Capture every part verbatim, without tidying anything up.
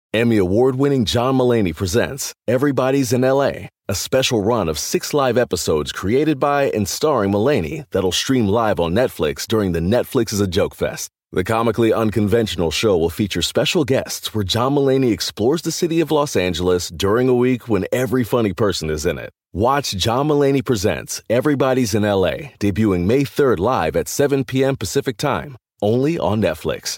Emmy award-winning John Mulaney presents Everybody's in L A, a special run of six live episodes created by and starring Mulaney that'll stream live on Netflix during the Netflix is a Joke Fest. The comically unconventional show will feature special guests where John Mulaney explores the city of Los Angeles during a week when every funny person is in it. Watch John Mulaney Presents Everybody's in L A, debuting May third live at seven p.m. Pacific Time, only on Netflix.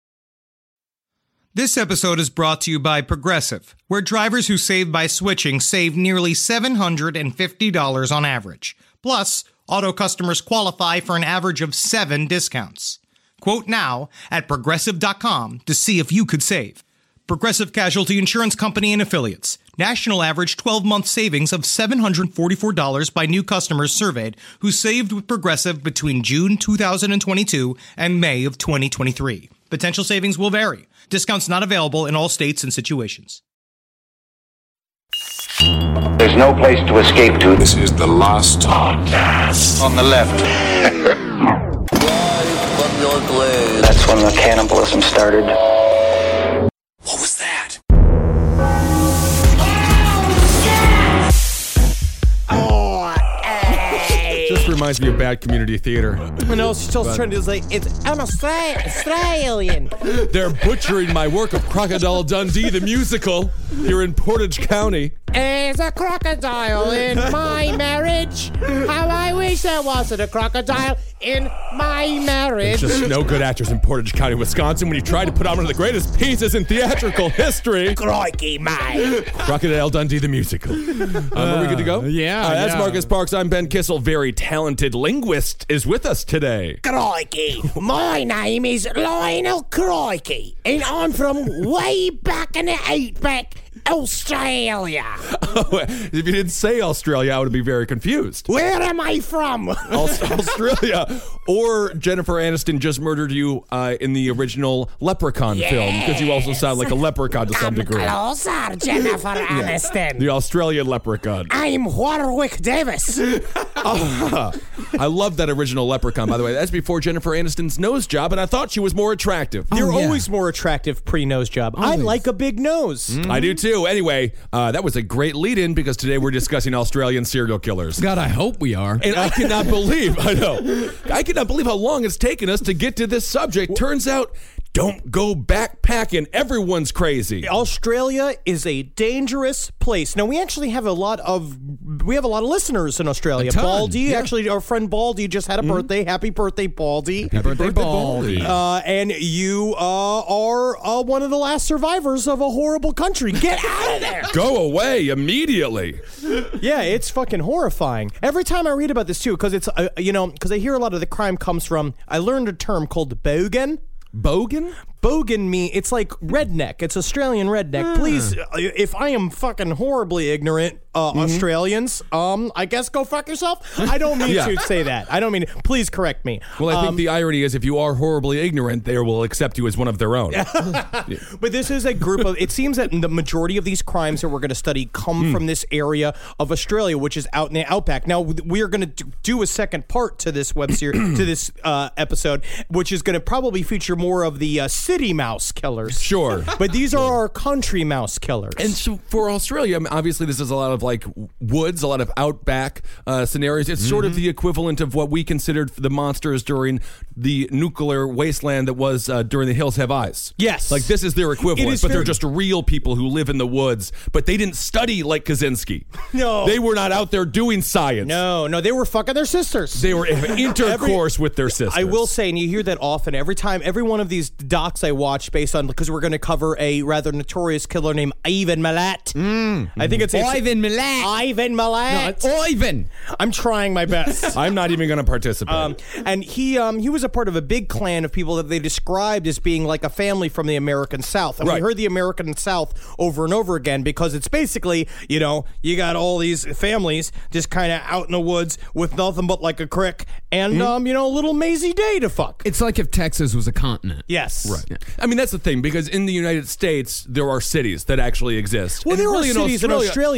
This episode is brought to you by Progressive, where drivers who save by switching save nearly seven hundred fifty dollars on average. Plus, auto customers qualify for an average of seven discounts. Quote now at Progressive dot com to see if you could save. Progressive Casualty Insurance Company and Affiliates. National average twelve-month savings of seven hundred forty-four dollars by new customers surveyed who saved with Progressive between June two thousand twenty-two and May of twenty twenty-three. Potential savings will vary. Discounts not available in all states and situations. There's no place to escape to. This is the last podcast. On the left. That's when the cannibalism started. What was that? Just reminds me of bad community theater. I know, she's still trying to say, it's I'm Austra- Australian. They're butchering my work of Crocodile Dundee, the musical, here in Portage County. There's a crocodile in my marriage. How I wish there wasn't a crocodile in my marriage. There's just no good actors in Portage County, Wisconsin, when you try to put on one of the greatest pieces in theatrical history. Crikey, mate. Crocodile Dundee, the musical. Um, are we good to go? Yeah, Uh, that's yeah. Marcus Parks. I'm Ben Kissel. Very talented linguist is with us today. Crikey. My name is Lionel Crikey, and I'm from way back in the eight-pack, Australia. If you didn't say Australia, I would be very confused. Where am I from? Aus- Australia. Or Jennifer Aniston just murdered you uh, in the original Leprechaun film, because you also sound like a leprechaun to some Come degree. closer, Jennifer Aniston. The Australian leprechaun. I'm Warwick Davis. I love that original Leprechaun, by the way. That's before Jennifer Aniston's nose job, and I thought she was more attractive. You're Oh, yeah. always more attractive pre-nose job. I like a big nose. I do too. Anyway, uh, that was a great lead-in, because today we're discussing Australian serial killers. God, I hope we are. And I cannot believe, I know, I cannot believe how long it's taken us to get to this subject. Turns out, don't go backpacking. Everyone's crazy. Australia is a dangerous place. Now, we actually have a lot of we have a lot of listeners in Australia. A ton, Baldy, yeah. actually, our friend Baldy just had a birthday. Happy birthday, Baldy. Happy birthday, Baldy. Uh, and you uh, are uh, one of the last survivors of a horrible country. Get out of there. Go away immediately. Yeah, it's fucking horrifying. Every time I read about this, too, because it's, uh, you know, because I hear a lot of the crime comes from, I learned a term called bogan. Bogan? Bogan me, it's like redneck. It's Australian redneck. Please, uh, if I am fucking horribly ignorant, uh, Australians, um, I guess go fuck yourself. I don't mean Yeah. to say that. I don't mean. Please correct me. Well, I think Um, the irony is if you are horribly ignorant, they will accept you as one of their own. But this is a group of. It seems that the majority of these crimes that we're going to study come from this area of Australia, which is out in the outback. Now we are going to do a second part to this web series, to this uh, episode, which is going to probably feature more of the uh, city mouse killers. Sure. But these are our country mouse killers. And so for Australia, I mean, obviously this is a lot of like woods, a lot of outback uh, scenarios. It's sort of the equivalent of what we considered the monsters during the nuclear wasteland that was uh, during The Hills Have Eyes. Yes. Like this is their equivalent, is but they're very- just real people who live in the woods, but they didn't study like Kaczynski. No. They were not out there doing science. No, no, they were fucking their sisters. They were in intercourse with their sisters. I will say, and you hear that often, every time, every one of these docs I watch based on, because we're going to cover a rather notorious killer named Ivan Milat. Mm. I think it's, it's Ivan Milat. Ivan Milat. No, Ivan. I'm trying my best. I'm not even going to participate. Um, and he um, he was a part of a big clan of people that they described as being like a family from the American South. And Right. we heard the American South over and over again because it's basically, you know, you got all these families just kind of out in the woods with nothing but like a crick and, um, you know, a little mazy day to fuck. It's like if Texas was a continent. Yes. Right. I mean, that's the thing, because in the United States, there are cities that actually exist. Well, And there really are cities in Australia, but they're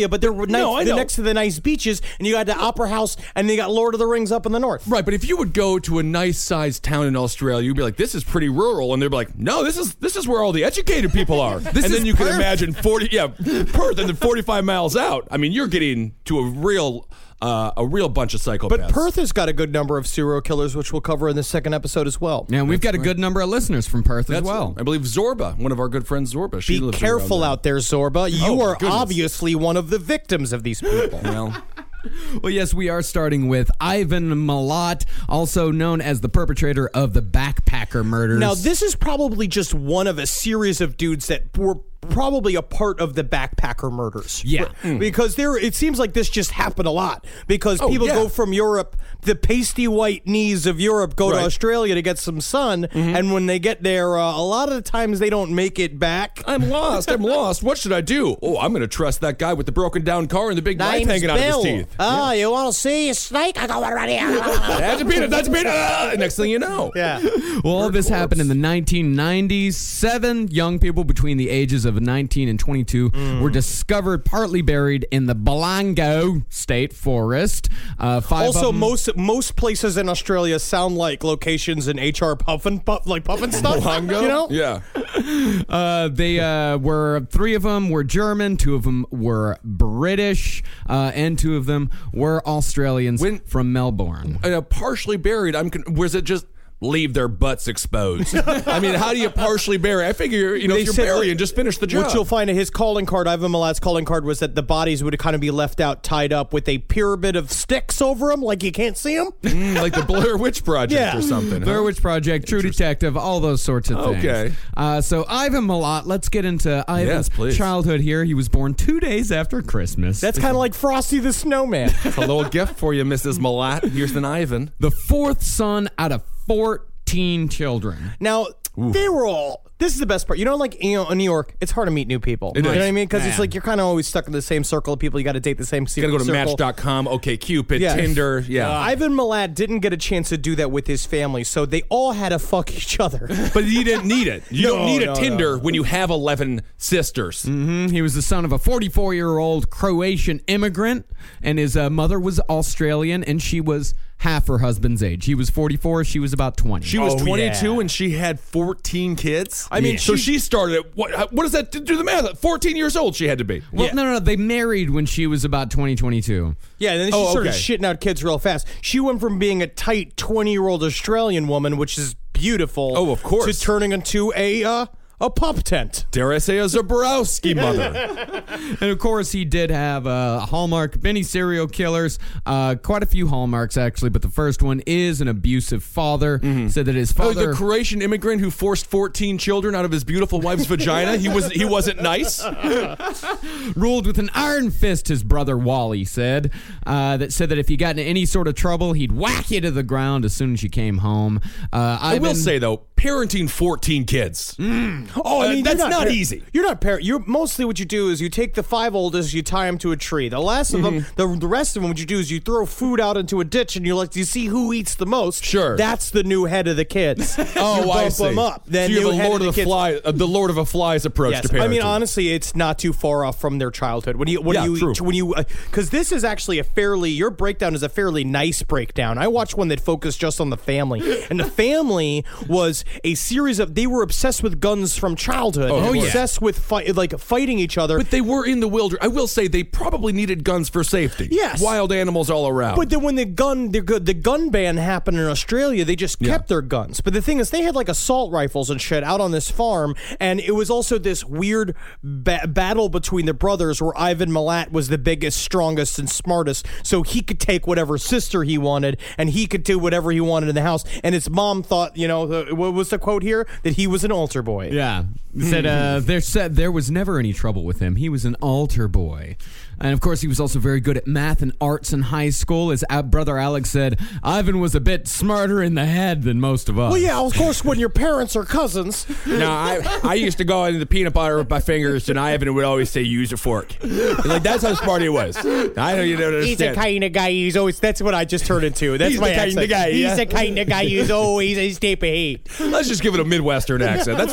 nice, No, I the know. next to the nice beaches, and you got the Opera House, and you got Lord of the Rings up in the north. Right, but if you would go to a nice sized town in Australia, you'd be like, "This is pretty rural," and they'd be like, "No, this is this is where all the educated people are." and is then you can Perth. imagine forty, yeah, Perth, and then forty-five miles out. I mean, you're getting to a real, uh, a real bunch of psychopaths. But Perth has got a good number of serial killers, which we'll cover in the second episode as well. Yeah, we've got a good number of listeners from Perth as That's well. I believe Zorba, one of our good friends, Zorba. She Be lives careful around out there, Zorba. You Oh, are goodness. obviously one of the victims of these people. there. Well, Well, yes, we are starting with Ivan Milat, also known as the perpetrator of the backpacker murders. Now, this is probably just one of a series of dudes that were probably a part of the backpacker murders. Yeah. Mm. Because there, it seems like this just happened a lot. Because Oh, people yeah. go from Europe, the pasty white knees of Europe go to Right. Australia to get some sun, and when they get there, uh, a lot of the times they don't make it back. I'm lost. I'm lost. What should I do? Oh, I'm going to trust that guy with the broken down car and the big knife hanging out of his teeth. Oh, you want to see a snake? I got one right here. That's a peanut. That's a peanut. Ah, next thing you know. Yeah. Well, all this happened in the nineteen nineties. Seven young people between the ages of nineteen and twenty-two Mm. were discovered partly buried in the Balango State Forest. Uh, five Also, of them, most most places in Australia sound like locations in H R Puffin, puff, like Puffin stuff. Bongo? You know? Yeah. uh, they uh, were three of them were German, two of them were British, uh, and two of them were Australians When- from Melbourne. Uh, partially buried. I'm. Con- was it just leave their butts exposed? I mean, how do you partially bury? I figure you know They if you're said- burying, just finish the job. What you'll find in his calling card, Ivan Milat's calling card, was that the bodies would kind of be left out, tied up with a pyramid of sticks over them, like you can't see them. Mm, like the Blair Witch Project Yeah. or something. Blair huh? Witch Project, True Detective, all those sorts of things. Okay. Uh, so Ivan Milat, let's get into Ivan's Yes, please. childhood here. He was born two days after Christmas. That's kind of like Frosty the Snowman. A little gift for you, Missus Malat. Here's an Ivan. the fourth son out of fourteen children. Now, they were all. This is the best part. You know, like you know, in New York, it's hard to meet new people. you know is. what I mean? Because it's Man. like you're kind of always stuck in the same circle of people. You got to date the same You gotta go to circle. Match dot com, OkCupid, Yeah. Tinder. Yeah. Uh, Ivan Milat didn't get a chance to do that with his family, so they all had to fuck each other. But you didn't need it. You don't No, need a no, Tinder when you have eleven sisters. Mhm. He was the son of a forty-four-year-old Croatian immigrant, and his uh, mother was Australian, and she was half her husband's age. He was forty-four, she was about twenty. She was Oh, twenty-two yeah. and she had fourteen kids. I mean, so she- she started at what? What does that do the math? fourteen years old she had to be. well, yeah. no, no, no. They married when she was about twenty, twenty-two. Yeah, and then she Oh, started okay. shitting out kids real fast. She went from being a tight twenty-year-old Australian woman, which is beautiful. Oh, of course. to turning into a uh, a pup tent. Dare I say a Zabrowski mother? And of course, he did have uh, a hallmark, many serial killers, uh, quite a few hallmarks actually, but the first one is an abusive father. Said that his Oh, father. the Croatian immigrant who forced fourteen children out of his beautiful wife's vagina. He was he wasn't nice. ruled with an iron fist, his brother Wally said. Uh, that said that if you got into any sort of trouble, he'd whack you to the ground as soon as you came home. Uh, I will Ivan- say though, parenting fourteen kids. Oh, I Uh, mean, that's you're not par- easy. You're not parent. You're mostly what you do is you take the five oldest, you tie them to a tree. The last of them, the, the rest of them, what you do is you throw food out into a ditch, and you like you see who eats the most. Sure. that's the new head of the kids. Oh, you I bump see. them up. Then so you new have a head Lord of of the the kids. Fly, uh, the Lord of a Flies approach Yes, to parenting. I mean honestly, it's not too far off from their childhood. When you when Yeah, you true. when you because this is actually a fairly your breakdown is a fairly nice breakdown. I watched one that focused just on the family, and the family was a series of they were obsessed with guns from childhood. Oh, and yeah. obsessed with fight like fighting each other. But they were in the wilderness. I will say they probably needed guns for safety. Yes. Wild animals all around. But then when the gun the, gu- the gun ban happened in Australia, they just kept their guns. But the thing is, they had like assault rifles and shit out on this farm, and it was also this weird ba- battle between the brothers where Ivan Milat was the biggest, strongest, and smartest, so he could take whatever sister he wanted, and he could do whatever he wanted in the house. And his mom thought, you know, the, what was the quote here? That he was an altar boy. Yeah. Said uh, there said there was never any trouble with him. He was an altar boy. And of course, he was also very good at math and arts in high school. His uh, brother Alex said, Ivan was a bit smarter in the head than most of us. Well, yeah, of course, when your parents are cousins. no, I, I used to go into the peanut butter with my fingers, and Ivan would always say, use a fork. Like, that's how smart he was. I don't, you don't understand. He's the kind of guy who's always. That's what I just turned into. That's He's my the kind accent. of guy, He's yeah. the kind of guy who's always a step ahead. Let's just give it a Midwestern accent. That's what it reminds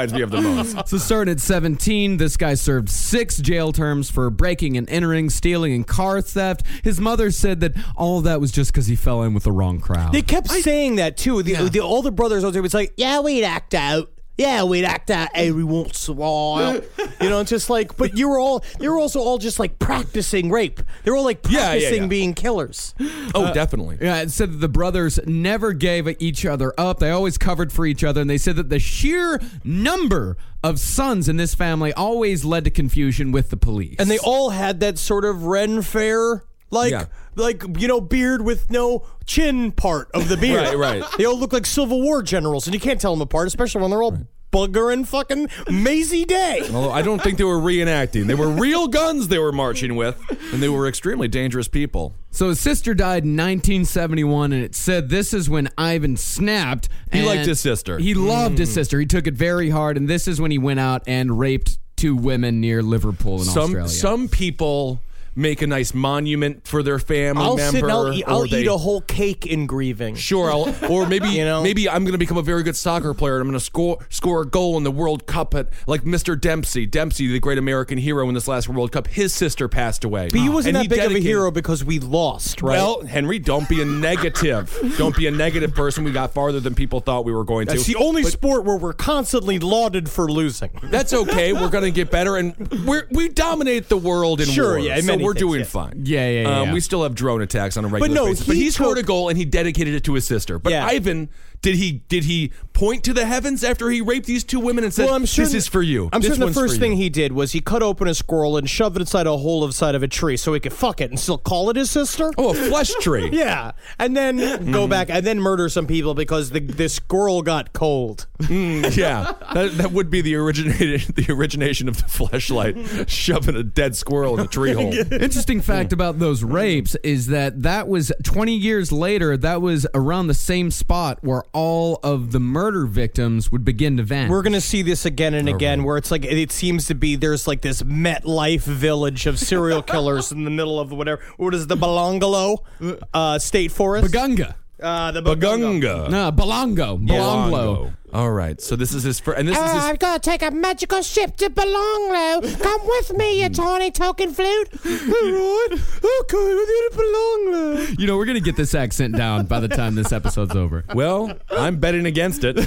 reminds me of the most. So starting at seventeen, this guy served six jail terms for breaking and entering, stealing, and car theft. His mother said that all of that was just because he fell in with the wrong crowd. They kept saying that too. The, Yeah. the, all the brothers out there was like, yeah, we'd act out. Yeah, we'd act out every once in a while. You know, it's just like, but you were all, they were also all just like practicing rape. They were all like Yeah, yeah, practicing yeah. being killers. Oh, definitely. Yeah, it said that the brothers never gave each other up. They always covered for each other, and they said that the sheer number of sons in this family always led to confusion with the police. And they all had that sort of Ren Fair, like, Yeah. like you know, beard with no chin part of the beard. Right, right. They all look like Civil War generals, and you can't tell them apart, especially when they're all buggering fucking Maisie Day. Although I don't think they were reenacting. They were real guns they were marching with, and they were extremely dangerous people. So his sister died in nineteen seventy-one, and it said this is when Ivan snapped. He and liked his sister. He loved his sister. He took it very hard, and this is when he went out and raped two women near Liverpool in Some Australia. some people make a nice monument for their family I'll member. sit and I'll, eat, or I'll they- eat a whole cake in grieving. Sure, I'll, or maybe You know? maybe I'm going to become a very good soccer player and I'm going to score score a goal in the World Cup at like Mister Dempsey. Dempsey, the great American hero in this last World Cup, his sister passed away. But he wasn't And that big of a dedicated- hero because we lost, right? Well, Henry, don't be a negative. Don't be a negative person. We got farther than people thought we were going to. It's the only sport where we're constantly lauded for losing. That's okay. We're going to get better, and we're, we dominate the world in Sure, war. yeah, in so many we're things, doing yeah. fine. Yeah, yeah, yeah, Um, yeah. We still have drone attacks on a regular no, basis. But he he scored a took- goal and he dedicated it to his sister. But Yeah. Ivan, did he did he point to the heavens after he raped these two women and said, Well, I'm sure "This is for you"? I'm this sure the one's for first you." thing he did was he cut open a squirrel and shoved it inside a hole inside of a tree so he could fuck it and still call it his sister. Oh, a flesh tree. Yeah, and then go back and then murder some people because the the squirrel got cold. Mm, yeah, that, that would be the originated the origination of the fleshlight, shoving a dead squirrel in a tree hole. Interesting fact about those rapes is that that was twenty years later, that was around the same spot where all of the murder victims would begin to vanish. We're gonna see this again and again, where it's like it seems to be there's like this MetLife village of serial killers in the middle of whatever. What is the Belongalo uh, State Forest? Bagunga. Uh, the Bagunga. No, Belongo. Belonglo. All right, so this is his first, and this is his. gonna take a magical ship to Belonglo. Come with me, you tiny token flute. All right, okay, with you to Belonglo. You know, we're going to get this accent down by the time this episode's over. Well, I'm betting against it.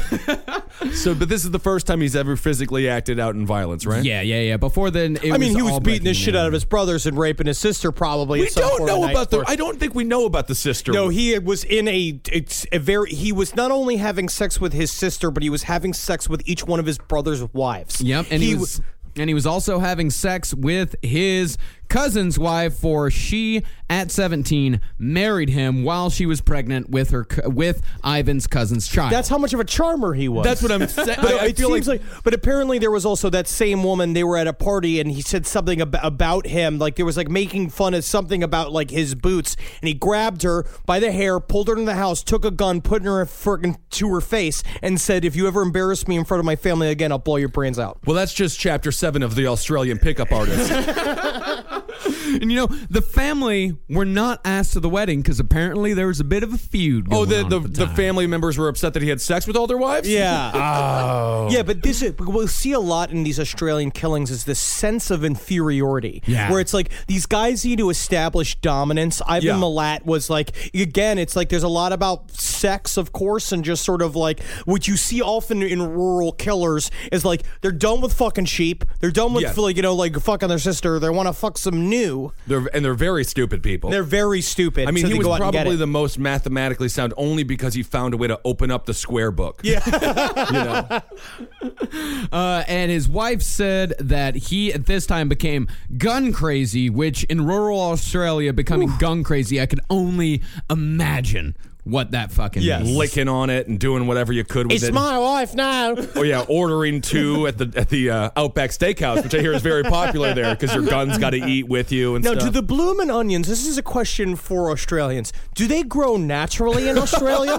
So, but this is the first time he's ever physically acted out in violence, right? Yeah, yeah, yeah. Before then, it I mean, he was all beating the breaking shit and out of his brothers and raping his sister, probably. We at some don't point know of about the. night. I don't think we know about the sister. No, he was in a. It's a very. He was not only having sex with his sister, but he was having sex with each one of his brother's wives. Yep, and he, was, and he was also having sex with his cousin's wife, for she at seventeen married him while she was pregnant with her co- with Ivan's cousin's child. That's how much of a charmer he was. That's what I'm saying. But I, I it feel seems like, like, but apparently there was also that same woman. They were at a party, and he said something ab- about him. Like there was like making fun of something about like his boots, and he grabbed her by the hair, pulled her into the house, took a gun, put it in her friggin' to her face, and said, "If you ever embarrass me in front of my family again, I'll blow your brains out." well, that's just chapter seven of the Australian Pickup Artist. And you know, the family were not asked to the wedding because apparently there was a bit of a feud going Oh, the on the, at the, the time. family members were upset that he had sex with all their wives? Yeah. Oh. Yeah, but this is, we'll see a lot in these Australian killings is this sense of inferiority. Yeah. Where it's like these guys need to establish dominance. Ivan Yeah. Milat was like, again, it's like there's a lot about sex, of course, and just sort of like what you see often in rural killers is like they're done with fucking sheep. They're done with, Yes. like, you know, like fucking their sister. They want to fuck some new. They're, and they're very stupid people. They're very stupid. I mean, so he they was go out and get probably it. the most mathematically sound only because he found a way to open up the square book. Yeah. You know? Uh, and his wife said that he at this time became gun crazy, which in rural Australia, becoming gun crazy, I could only imagine what that fucking Yes. means. Licking on it and doing whatever you could with It's it. my wife now. Oh yeah, ordering two at the at the uh, Outback Steakhouse, which I hear is very popular there because your gun's got to eat with you and Now, stuff. do the bloomin' onions, this is a question for Australians, do they grow naturally in Australia?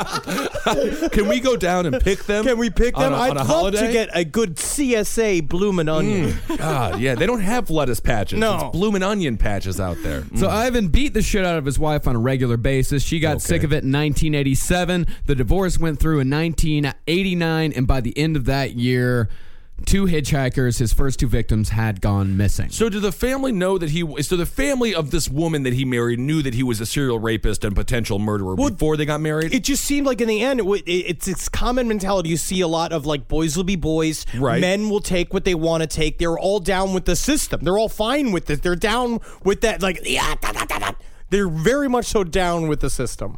Can we go down and pick them? Can we pick them? on a, I'd on a love holiday? to get a good C S A bloomin' onion. God, yeah, they don't have lettuce patches. No. It's bloomin' onion patches out there. So Ivan beat the shit out of his wife on a regular basis. She got Okay. sick of of it in nineteen eighty-seven. The divorce went through in nineteen eighty-nine, and by the end of that year, two hitchhikers, his first two victims, had gone missing. So did the family know that he... So the family of this woman that he married knew that he was a serial rapist and potential murderer Well, before they got married? It just seemed like in the end, it, w- it- it's it's common mentality. You see a lot of like boys will be boys. Right. Men will take what they want to take. They're all down with the system. They're all fine with it. They're down with that. Like yeah, da, da, da, da. They're very much so down with the system.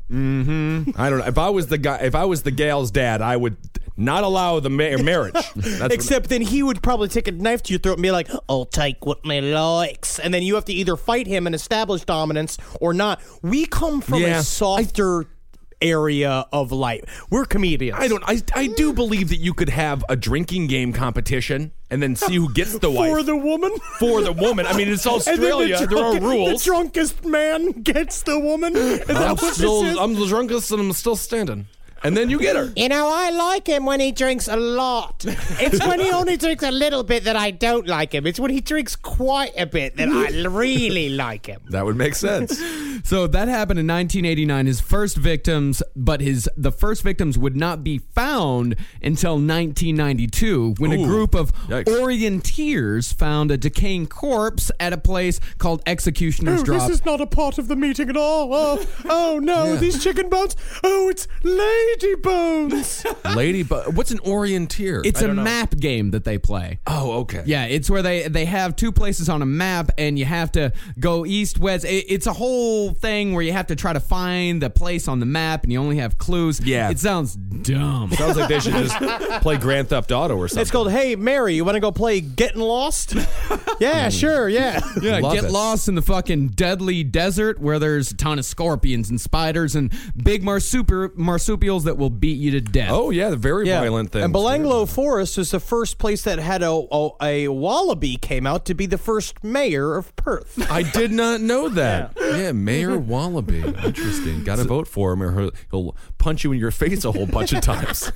I don't know. If I was the guy, if I was the gal's dad, I would not allow the ma- marriage. That's Except then he would probably take a knife to your throat and be like, I'll take what me likes. And then you have to either fight him and establish dominance or not. We come from Yeah. a softer area of life. We're comedians. I don't. I, I do believe that you could have a drinking game competition and then see who gets the wife For the woman? For the woman. I mean, it's And then the Australia. There are drunk- rules. The drunkest man gets the woman. Is that I'm what still. this is? I'm the drunkest, and I'm still standing. And then you get her. You know, I like him when he drinks a lot. It's when he only drinks a little bit that I don't like him. It's when he drinks quite a bit that I really like him. That would make sense. So that happened in nineteen eighty-nine. His first victims, but his the first victims would not be found until nineteen ninety-two, when Ooh, a group of yikes. orienteers found a decaying corpse at a place called Executioner's Drop. not a part of the meeting at all. Oh, oh no, Yeah. these chicken bones. Oh, it's lady bones. Lady, but what's an orienteer? It's I a don't know. map game that they play. Oh, okay. Yeah, it's where they they have two places on a map, and you have to go east, west. It, it's a whole thing where you have to try to find the place on the map, and you only have clues. Yeah. It sounds dumb. Sounds like they should just play Grand Theft Auto or something. It's called, Hey, Mary, you want to go play Getting Lost? Yeah, sure, yeah. Yeah, Love get it. lost in the fucking deadly desert where there's a ton of scorpions and spiders and big marsupi- marsupials that will beat you to death. Oh, yeah, the very Yeah. violent thing. And Belanglo Forest was the first place that had a, a, a wallaby came out to be the first mayor of Perth. I did not know that. Yeah, Mayor Wallaby. Interesting. Got to vote for him or he'll- he'll punch you in your face a whole bunch of times.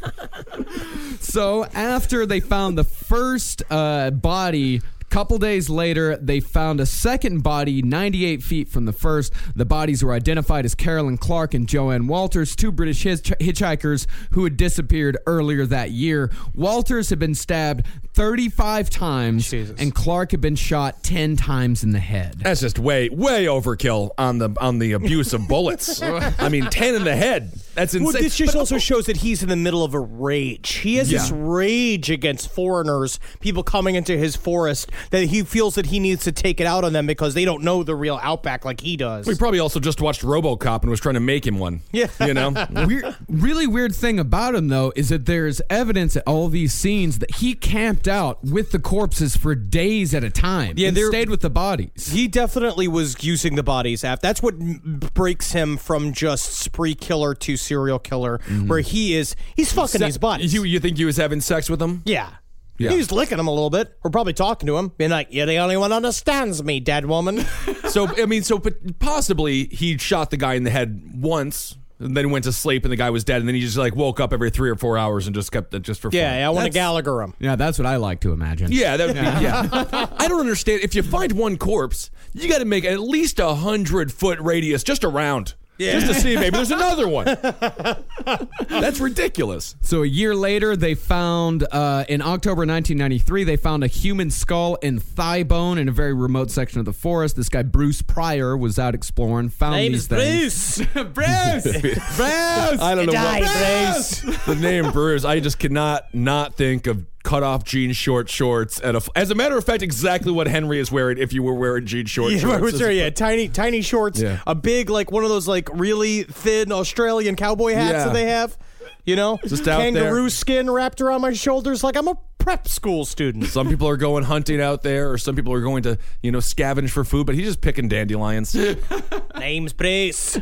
So after they found the first uh, body, couple days later, they found a second body ninety-eight feet from the first. The bodies were identified as Carolyn Clark and Joanne Walters, two British hitch- hitchhikers who had disappeared earlier that year. Walters had been stabbed thirty-five times, Jesus. and Clark had been shot ten times in the head. That's just way, way overkill on the on the abuse of bullets. I mean, ten in the head. That's insane. Well, this just But- also shows that he's in the middle of a rage. He has this Yeah. rage against foreigners, people coming into his forest, that he feels that he needs to take it out on them because they don't know the real outback like he does. We probably also just watched RoboCop and was trying to make him one. Yeah. You know? Weird, really weird thing about him, though, is that there's evidence at all these scenes that he camped out with the corpses for days at a time. Yeah, and they're- stayed with the bodies. He definitely was using the bodies after. That's what m- breaks him from just spree killer to serial killer, where he is, he's fucking these bodies. You, you think he was having sex with them? yeah. Yeah. He was licking him a little bit. We're probably talking to him, being like, "You're the only one who understands me, dead woman." So, I mean, so but possibly he shot the guy in the head once and then went to sleep and the guy was dead and then he just like woke up every three or four hours and just kept it just for fun. Yeah, I want to That's- Gallagher him. Yeah, that's what I like to imagine. Yeah, that would be, yeah. I don't understand. If you find one corpse, you got to make at least a hundred foot radius just around. Yeah. Just to see maybe there's another one. That's ridiculous. So a year later, they found, uh, in October nineteen ninety-three, they found a human skull and thigh bone in a very remote section of the forest. This guy, Bruce Pryor, was out exploring, found these things. Bruce. Bruce! Bruce! I don't know Die, what Bruce. the name Bruce. I just cannot not think of cut off jean short shorts and a, as a matter of fact, exactly what Henry is wearing if you were wearing jean short Yeah, shorts. right, sorry, yeah, tiny, tiny shorts, Yeah. a big, like one of those, like really thin Australian cowboy hats Yeah. that they have. You know, Just out kangaroo there. skin wrapped around my shoulders, like I'm a prep school student. Some people are going hunting out there, or some people are going to, you know, scavenge for food, but he's just picking dandelions. Name's Bruce.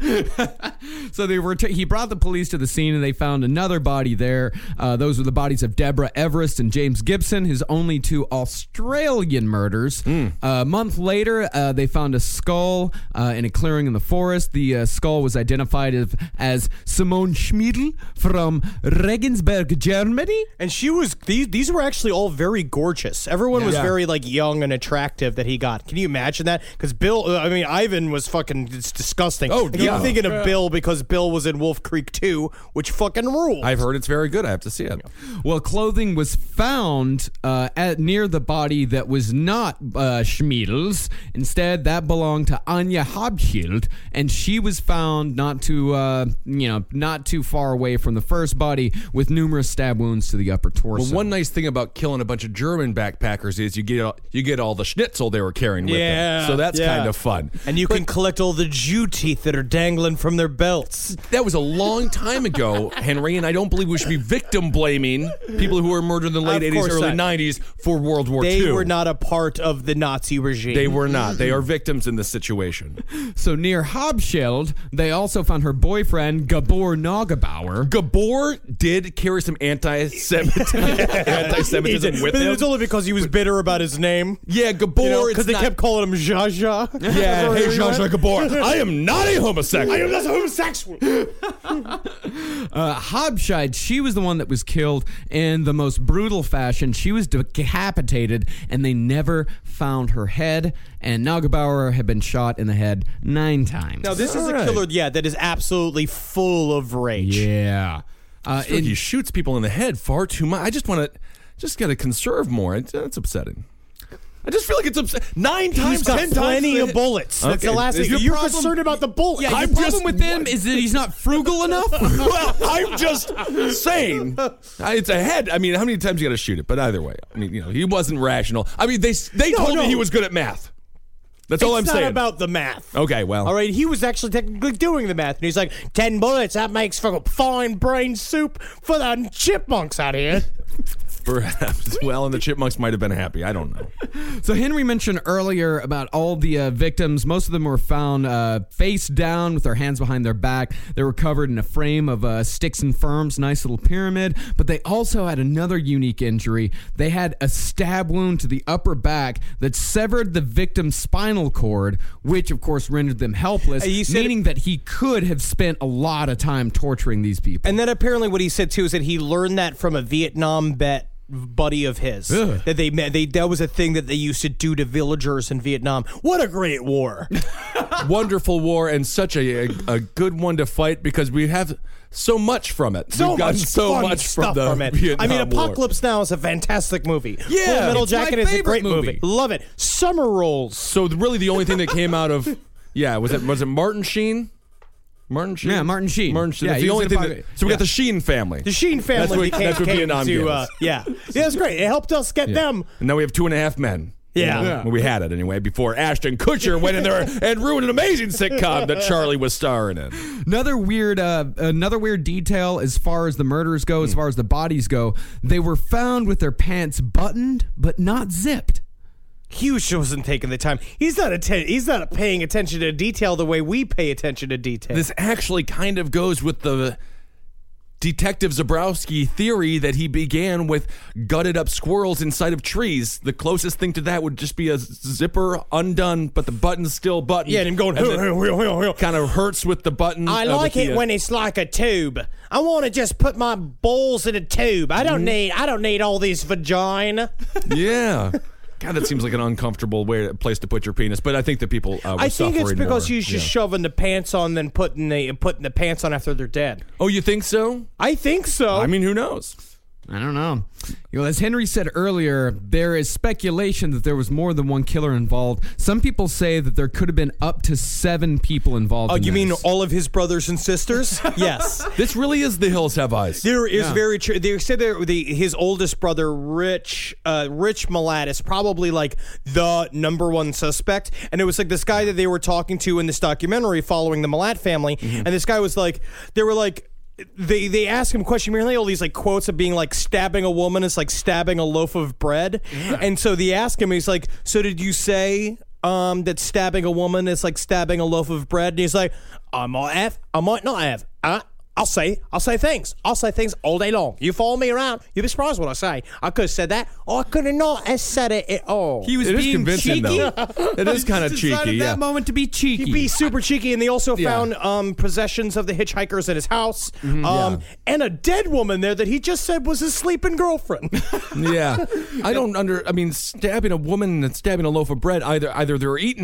So they were. T- he brought the police to the scene, and they found another body there. Uh, those were the bodies of Deborah Everest and James Gibson, his only two Australian murders. Uh, a month later, uh, they found a skull uh, in a clearing in the forest. The uh, skull was identified as, as Simone Schmidl from Regensburg, Germany. And she was, these, these were actually all very gorgeous. Everyone was Yeah. very like young and attractive that he got. Can you imagine that? Because Bill, uh, I mean, Ivan was fucking it's disgusting. Oh, I keep yeah. thinking of Bill because Bill was in Wolf Creek two, which fucking rules. I've heard it's very good. I have to see it. Well, clothing was found uh, at near the body that was not uh, Schmiedel's. Instead, that belonged to Anya Habschild, and she was found not too, uh, you know, not too far away from the first body, with numerous stab wounds to the upper torso. Well, one nice thing about killing a bunch of German backpackers is you get all, you get all the schnitzel they were carrying with Yeah, them. So that's yeah. kind of fun. And you can collect all the Jew teeth that are dangling from their belts. That was a long time ago, Henry, and I don't believe we should be victim blaming people who were murdered in the late Of eighties, course early not. nineties for World War They Two. were not a part of the Nazi regime. They were not. They are victims in this situation. So near Habschild, they also found her boyfriend, Gabor Nagebauer. Gabor did carry some anti-Semitism, anti-Semitism with but him. it's only because he was bitter about his name. Yeah, Gabor. You know, it's because they not- kept calling him Zsa Zsa. Yeah, hey, Zsa Zsa Gabor. I am not a homosexual. I am not a homosexual. Uh, Habschild, she was the one that was killed in the most brutal fashion. She was decapitated, and they never found her head. And Nagebauer had been shot in the head nine times. Now, this is All a right. killer, yeah, that is absolutely full of rage. Yeah. Uh, I feel like in- he shoots people in the head far too much. I just want to, just got to conserve more. It's, it's upsetting. I just feel like it's upsetting. Nine times, He's got ten plenty times. of bullets. That's Okay. the last Is thing. your You're problem- concerned about the bullets. yeah, your I'm problem just- with him is that he's not frugal enough. Well, I'm just saying, it's a head. I mean, how many times you got to shoot it? But either way, I mean, you know, he wasn't rational. I mean, they they No, told no. me he was good at math. That's all I'm It's not saying. about the math. Okay, well, All right, he was actually technically doing the math, and he's like, ten bullets, that makes for fine brain soup for the chipmunks out here. perhaps. Well, and the chipmunks might have been happy. I don't know. So Henry mentioned earlier about all the uh, victims. Most of them were found uh, face down with their hands behind their back. They were covered in a frame of uh, sticks and ferns, nice little pyramid. But they also had another unique injury. They had a stab wound to the upper back that severed the victim's spinal cord, which of course rendered them helpless, Uh, you said- meaning that he could have spent a lot of time torturing these people. And then apparently what he said too is that he learned that from a Vietnam vet buddy of his. Ugh. That they met they that was a thing that they used to do to villagers in Vietnam. What a great war. Wonderful war and such a, a a good one to fight because we have so much from it. So We've gotten much so fun much stuff from, the from it. Vietnam I mean, War. Apocalypse Now is a fantastic movie. Yeah, Full Metal it's my Jacket is a favorite great movie. movie. Love it. Summer Rolls. So really, the only thing that came out of yeah was it was it Martin Sheen? Martin Sheen. Yeah, Martin Sheen. Martin Sheen. Yeah, That's he the was only in thing. Apoc- That, so we yeah. got the Sheen family. The Sheen family That's what- became, that's what came Vietnam to, gives. uh, yeah. Yeah, it's great. It helped us get them. And now we have Two and a Half Men. Yeah. You know, Yeah. well, we had it anyway before Ashton Kutcher went in there and ruined an amazing sitcom that Charlie was starring in. Another weird, uh, another weird detail as far as the murders go, as far as the bodies go, they were found with their pants buttoned but not zipped. Hughes wasn't taking the time. He's not atten- He's not paying attention to detail the way we pay attention to detail. This actually kind of goes with the Detective Zabrowski theory that he began with gutted up squirrels inside of trees. The closest thing to that would just be a zipper undone, but the button's still buttoned. Yeah, and him going, And then "Huh, huh, huh, huh." kind of hurts with the button. I uh, like with it the, uh, when it's like a tube. I want to just put my balls in a tube. I don't need. I don't need all this vagina. Yeah. God, that seems like an uncomfortable way, place to put your penis. But I think that people uh, were I think it's suffering because more. he's just Yeah. shoving the pants on, then putting the putting the pants on after they're dead. Oh, you think so? I think so. I mean, who knows? I don't know. You know, as Henry said earlier, there is speculation that there was more than one killer involved. Some people say that there could have been up to seven people involved. Oh, in you mean this. all of his brothers and sisters? Yes. This really is The Hills Have Eyes. There is very true. They said that the his oldest brother, Rich, uh, Rich Malat, is probably like the number one suspect. And it was like this guy that they were talking to in this documentary following the Malat family. And this guy was like, they were like, they they asked him a question. Remember all these like quotes of being like stabbing a woman is like stabbing a loaf of bread. And so they asked him, he's like, so did you say um, that stabbing a woman is like stabbing a loaf of bread? And he's like, I might have, I might not have. Uh, I'll say, I'll say things. I'll say things all day long. You follow me around, you'll be surprised what I say. I could have said that, or I could have not have said it at all. He was It is being convincing, cheeky. though. It is kind of Decided cheeky, that yeah. moment to be cheeky. He'd be super cheeky, and they also Yeah. found um, possessions of the hitchhikers at his house, um, and a dead woman there that he just said was his sleeping girlfriend. Yeah. I don't under, I mean, stabbing a woman and stabbing a loaf of bread, either either they're eating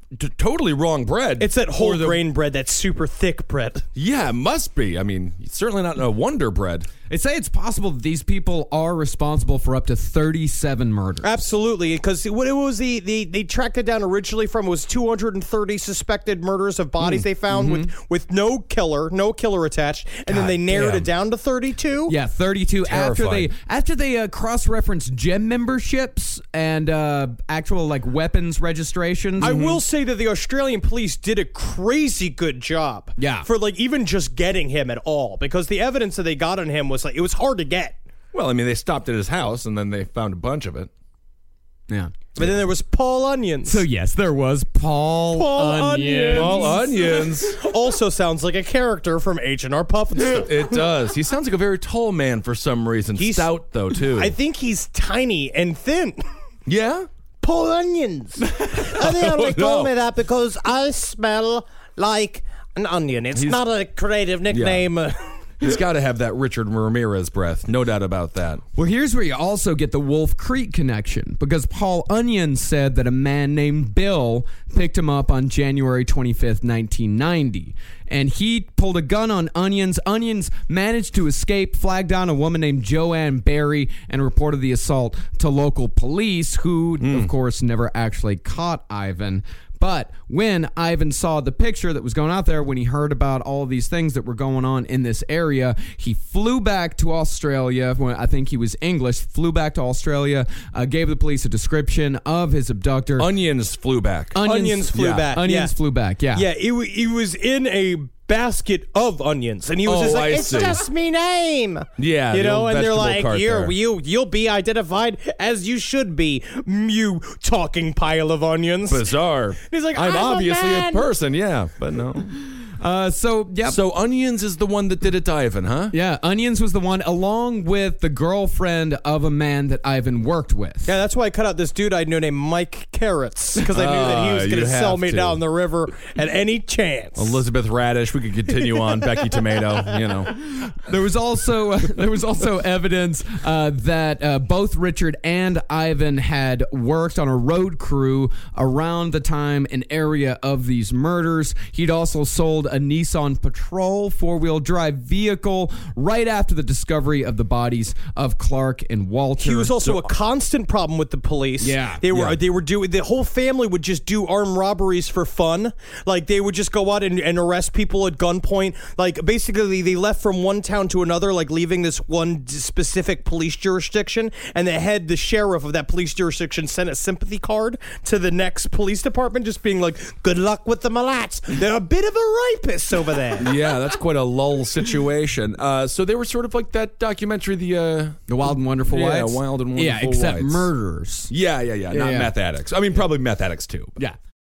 t- totally wrong bread. It's that whole Or the- grain bread, that super thick bread. Yeah, it must be. I mean, it's certainly not a Wonder Bread. They say it's possible that these people are responsible for up to thirty-seven murders. Absolutely, because what it was the, the they tracked it down originally from was two hundred thirty suspected murders of bodies Mm. they found Mm-hmm. with with no killer, no killer attached, and then God they narrowed damn. it down to thirty-two. Yeah, thirty-two after they Terrifying. after they uh, cross-referenced gym memberships and uh, actual like weapons registrations. I will say that the Australian police did a crazy good job. Yeah. For like even just getting him at all, because the evidence that they got on him was like it was hard to get. Well, I mean, they stopped at his house and then they found a bunch of it. Yeah. But then there was Paul Onions. So yes, there was Paul, Paul Onions. Onions. All onions. Also sounds like a character from H and R Pufnstuf. It does. He sounds like a very tall man for some reason. He's- Stout, though, too. I think he's tiny and thin. yeah? Paul Onions. And they only no. call me that because I smell like an onion. It's He's- not a creative nickname. Uh, He's got to have that Richard Ramirez breath. No doubt about that. Well, here's where you also get the Wolf Creek connection, because Paul Onions said that a man named Bill picked him up on January twenty-fifth, nineteen ninety. And he pulled a gun on Onions. Onions managed to escape, flagged down a woman named Joanne Barry, and reported the assault to local police, who, of course, never actually caught Ivan. But when Ivan saw the picture that was going out there, when he heard about all of these things that were going on in this area, he flew back to Australia. When I think he was English, flew back to Australia, uh, gave the police a description of his abductor. Onions flew back. Onions flew yeah. back. Onions yeah. flew back, yeah. Yeah, he, wa- he was in a basket of onions, and he was Oh, just like, I "It's see. just me name." Yeah, you the know, old and they're vegetable like, cart "You're there. you you'll be identified as you should be, you talking pile of onions." Bizarre. He's like, I'm, "I'm a obviously a, man." person, yeah, but no. Uh, so, yep. So Onions is the one that did it to Ivan, huh? Yeah, Onions was the one, along with the girlfriend of a man that Ivan worked with. Yeah, that's why I cut out this dude I knew named Mike Carrots, because I knew that he Ah, was going you to sell have me to. down the river at any chance. Elizabeth Radish. We could continue on. Becky Tomato. You know. There was also uh, there was also evidence uh, that uh, both Richard and Ivan had worked on a road crew around the time and area of these murders. He'd also sold a Nissan Patrol four-wheel drive vehicle right after the discovery of the bodies of Clark and Walter. He was also a constant problem with the police. Yeah, they were yeah. they were doing the whole family would just do armed robberies for fun. Like they would just go out and, and arrest people at gunpoint. Like basically they left from one town to another, like leaving this one d- specific police jurisdiction, and the head, the sheriff of that police jurisdiction, sent a sympathy card to the next police department, just being like, "Good luck with the mulats. They're a bit of a rapist over there." Yeah, that's quite a lull situation. Uh, so they were sort of like that documentary, the uh, The Wild and Wonderful yeah, Whites? Wild and Wonderful Yeah, except Whites. murderers. Yeah, yeah, yeah. Not yeah. meth addicts. I mean, probably meth addicts too. but- Yeah.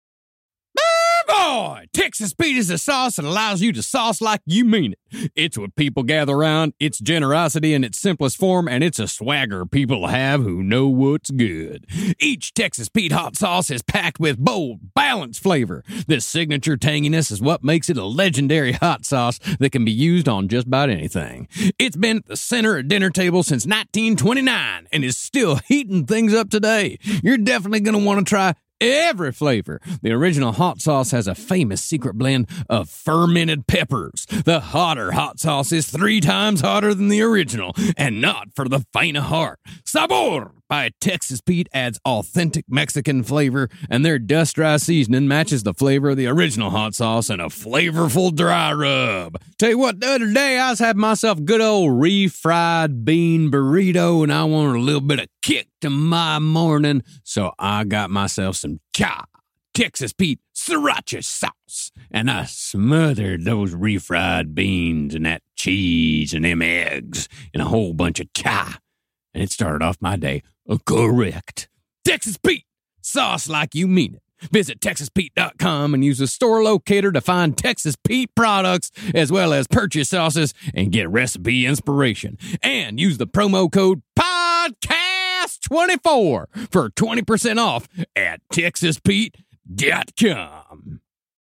Boy, Texas Pete is a sauce that allows you to sauce like you mean it. It's what people gather around, it's generosity in its simplest form, and it's a swagger people have who know what's good. Each Texas Pete hot sauce is packed with bold, balanced flavor. This signature tanginess is what makes it a legendary hot sauce that can be used on just about anything. It's been at the center of dinner table since nineteen twenty-nine and is still heating things up today. You're definitely going to want to try every flavor. The original hot sauce has a famous secret blend of fermented peppers. The hotter hot sauce is three times hotter than the original, and not for the faint of heart. Sabor by Texas Pete adds authentic Mexican flavor, and their dust dry seasoning matches the flavor of the original hot sauce in a flavorful dry rub. Tell you what, the other day I was having myself a good old refried bean burrito, and I wanted a little bit of kick to my morning, so I got myself some cha Texas Pete sriracha sauce, and I smothered those refried beans and that cheese and them eggs and a whole bunch of cha, and it started off my day correct. Texas Pete, sauce like you mean it. Visit Texas Pete dot com and use the store locator to find Texas Pete products as well as purchase sauces and get recipe inspiration. And use the promo code podcast twenty-four for twenty percent off at Texas Pete dot com.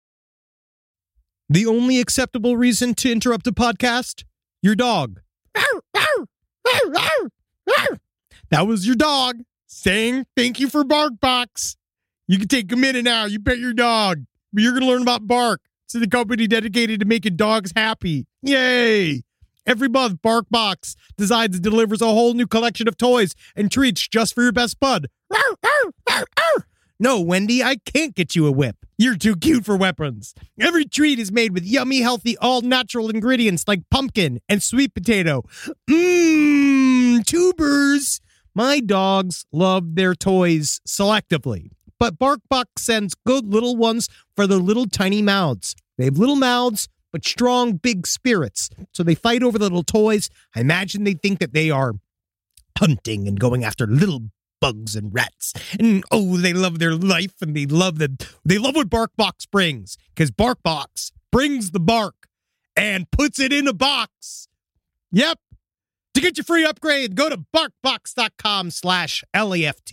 The only acceptable reason to interrupt a podcast? Your dog. That was your dog saying thank you for BarkBox. You can take a minute now. You pet your dog. But you're going to learn about Bark. It's the company dedicated to making dogs happy. Yay! Every month, BarkBox designs and delivers a whole new collection of toys and treats just for your best bud. Rawr, rawr, rawr, rawr. No, Wendy, I can't get you a whip. You're too cute for weapons. Every treat is made with yummy, healthy, all-natural ingredients like pumpkin and sweet potato. Mmm, tubers. My dogs love their toys selectively, but BarkBox sends good little ones for their little tiny mouths. They have little mouths, but strong, big spirits. So they fight over the little toys. I imagine they think that they are hunting and going after little bugs and rats. And oh, they love their life, and they love the they love what BarkBox brings, because BarkBox brings the bark and puts it in a box. Yep. To get your free upgrade, go to barkbox.com slash LEFT.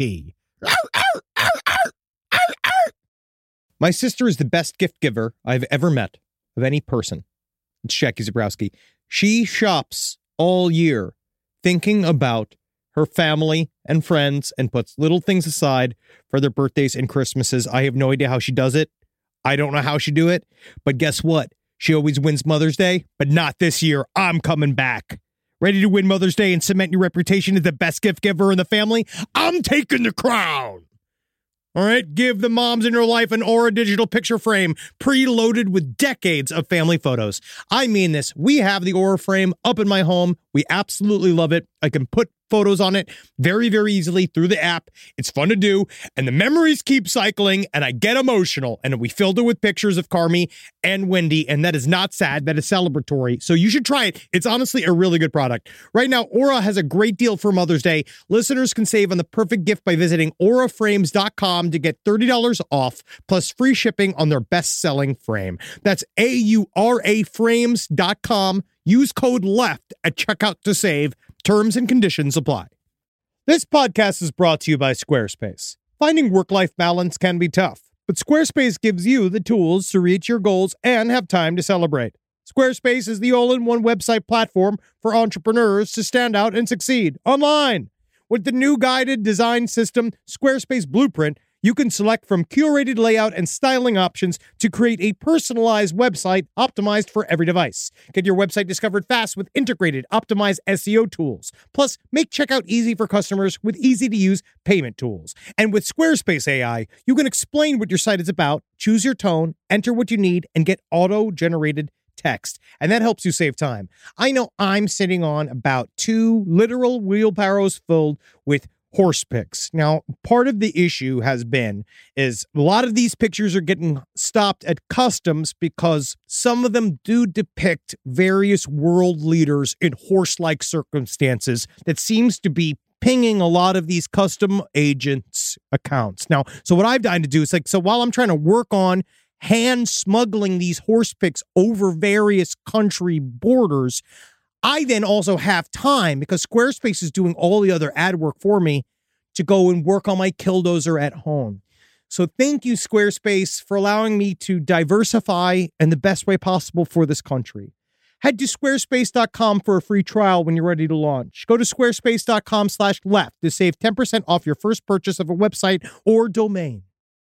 My sister is the best gift giver I've ever met of any person. It's Jackie Zabrowski. She shops all year thinking about her family and friends and puts little things aside for their birthdays and Christmases. I have no idea how she does it. I don't know how she do it. But guess what? She always wins Mother's Day, but not this year. I'm coming back. Ready to win Mother's Day and cement your reputation as the best gift giver in the family? I'm taking the crown. All right, give the moms in your life an Aura digital picture frame preloaded with decades of family photos. I mean this. We have the Aura frame up in my home. We absolutely love it. I can put photos on it very, very easily through the app. It's fun to do, and the memories keep cycling, and I get emotional. And we filled it with pictures of Carmi and Wendy, and that is not sad. That is celebratory. So you should try it. It's honestly a really good product. Right now, Aura has a great deal for Mother's Day. Listeners can save on the perfect gift by visiting aura frames dot com to get thirty dollars off, plus free shipping on their best-selling frame. That's A U R A frames dot com. Use code LEFT at checkout to save. Terms and conditions apply. This podcast is brought to you by Squarespace. Finding work-life balance can be tough, but Squarespace gives you the tools to reach your goals and have time to celebrate. Squarespace is the all-in-one website platform for entrepreneurs to stand out and succeed online. With the new guided design system, Squarespace Blueprint, you can select from curated layout and styling options to create a personalized website optimized for every device. Get your website discovered fast with integrated, optimized S E O tools. Plus, make checkout easy for customers with easy-to-use payment tools. And with Squarespace A I, you can explain what your site is about, choose your tone, enter what you need, and get auto-generated text. And that helps you save time. I know I'm sitting on about two literal wheelbarrows filled with horse pics. Now, part of the issue has been is a lot of these pictures are getting stopped at customs because some of them do depict various world leaders in horse-like circumstances that seems to be pinging a lot of these custom agents' accounts. Now, so what I've done to do is like, so while I'm trying to work on hand smuggling these horse pics over various country borders, I then also have time, because Squarespace is doing all the other ad work for me, to go and work on my Killdozer at home. So thank you, Squarespace, for allowing me to diversify in the best way possible for this country. Head to squarespace dot com for a free trial when you're ready to launch. Go to squarespace dot com slash left to save ten percent off your first purchase of a website or domain.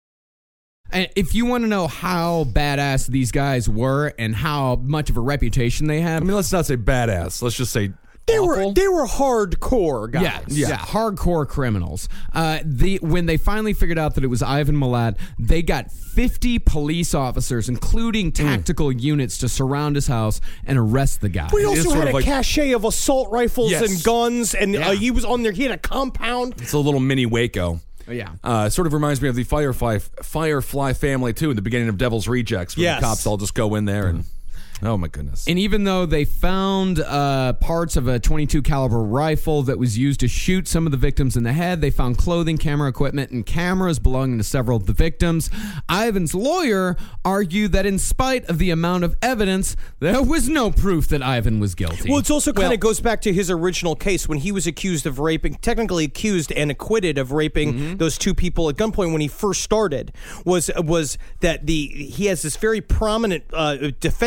And if you want to know how badass these guys were and how much of a reputation they have, I mean, let's not say badass. Let's just say They awful. were they were hardcore guys. Yeah, yeah, yeah, hardcore criminals. Uh, the when they finally figured out that it was Ivan Milat, they got fifty police officers, including tactical mm. units, to surround his house and arrest the guy. We also had a like, cache of assault rifles yes. and guns, and yeah. uh, he was on there. He had a compound. It's a little mini Waco. Yeah. Uh, it sort of reminds me of the Firefly Firefly family, too, in the beginning of Devil's Rejects, where yes. the cops all just go in there and... Oh, my goodness. And even though they found uh, parts of a twenty-two caliber rifle that was used to shoot some of the victims in the head, they found clothing, camera equipment, and cameras belonging to several of the victims. Ivan's lawyer argued that in spite of the amount of evidence, there was no proof that Ivan was guilty. Well, it's also kind of well, goes back to his original case when he was accused of raping, technically accused and acquitted of raping mm-hmm. those two people at gunpoint when he first started, was was that the he has this very prominent uh, defense attorney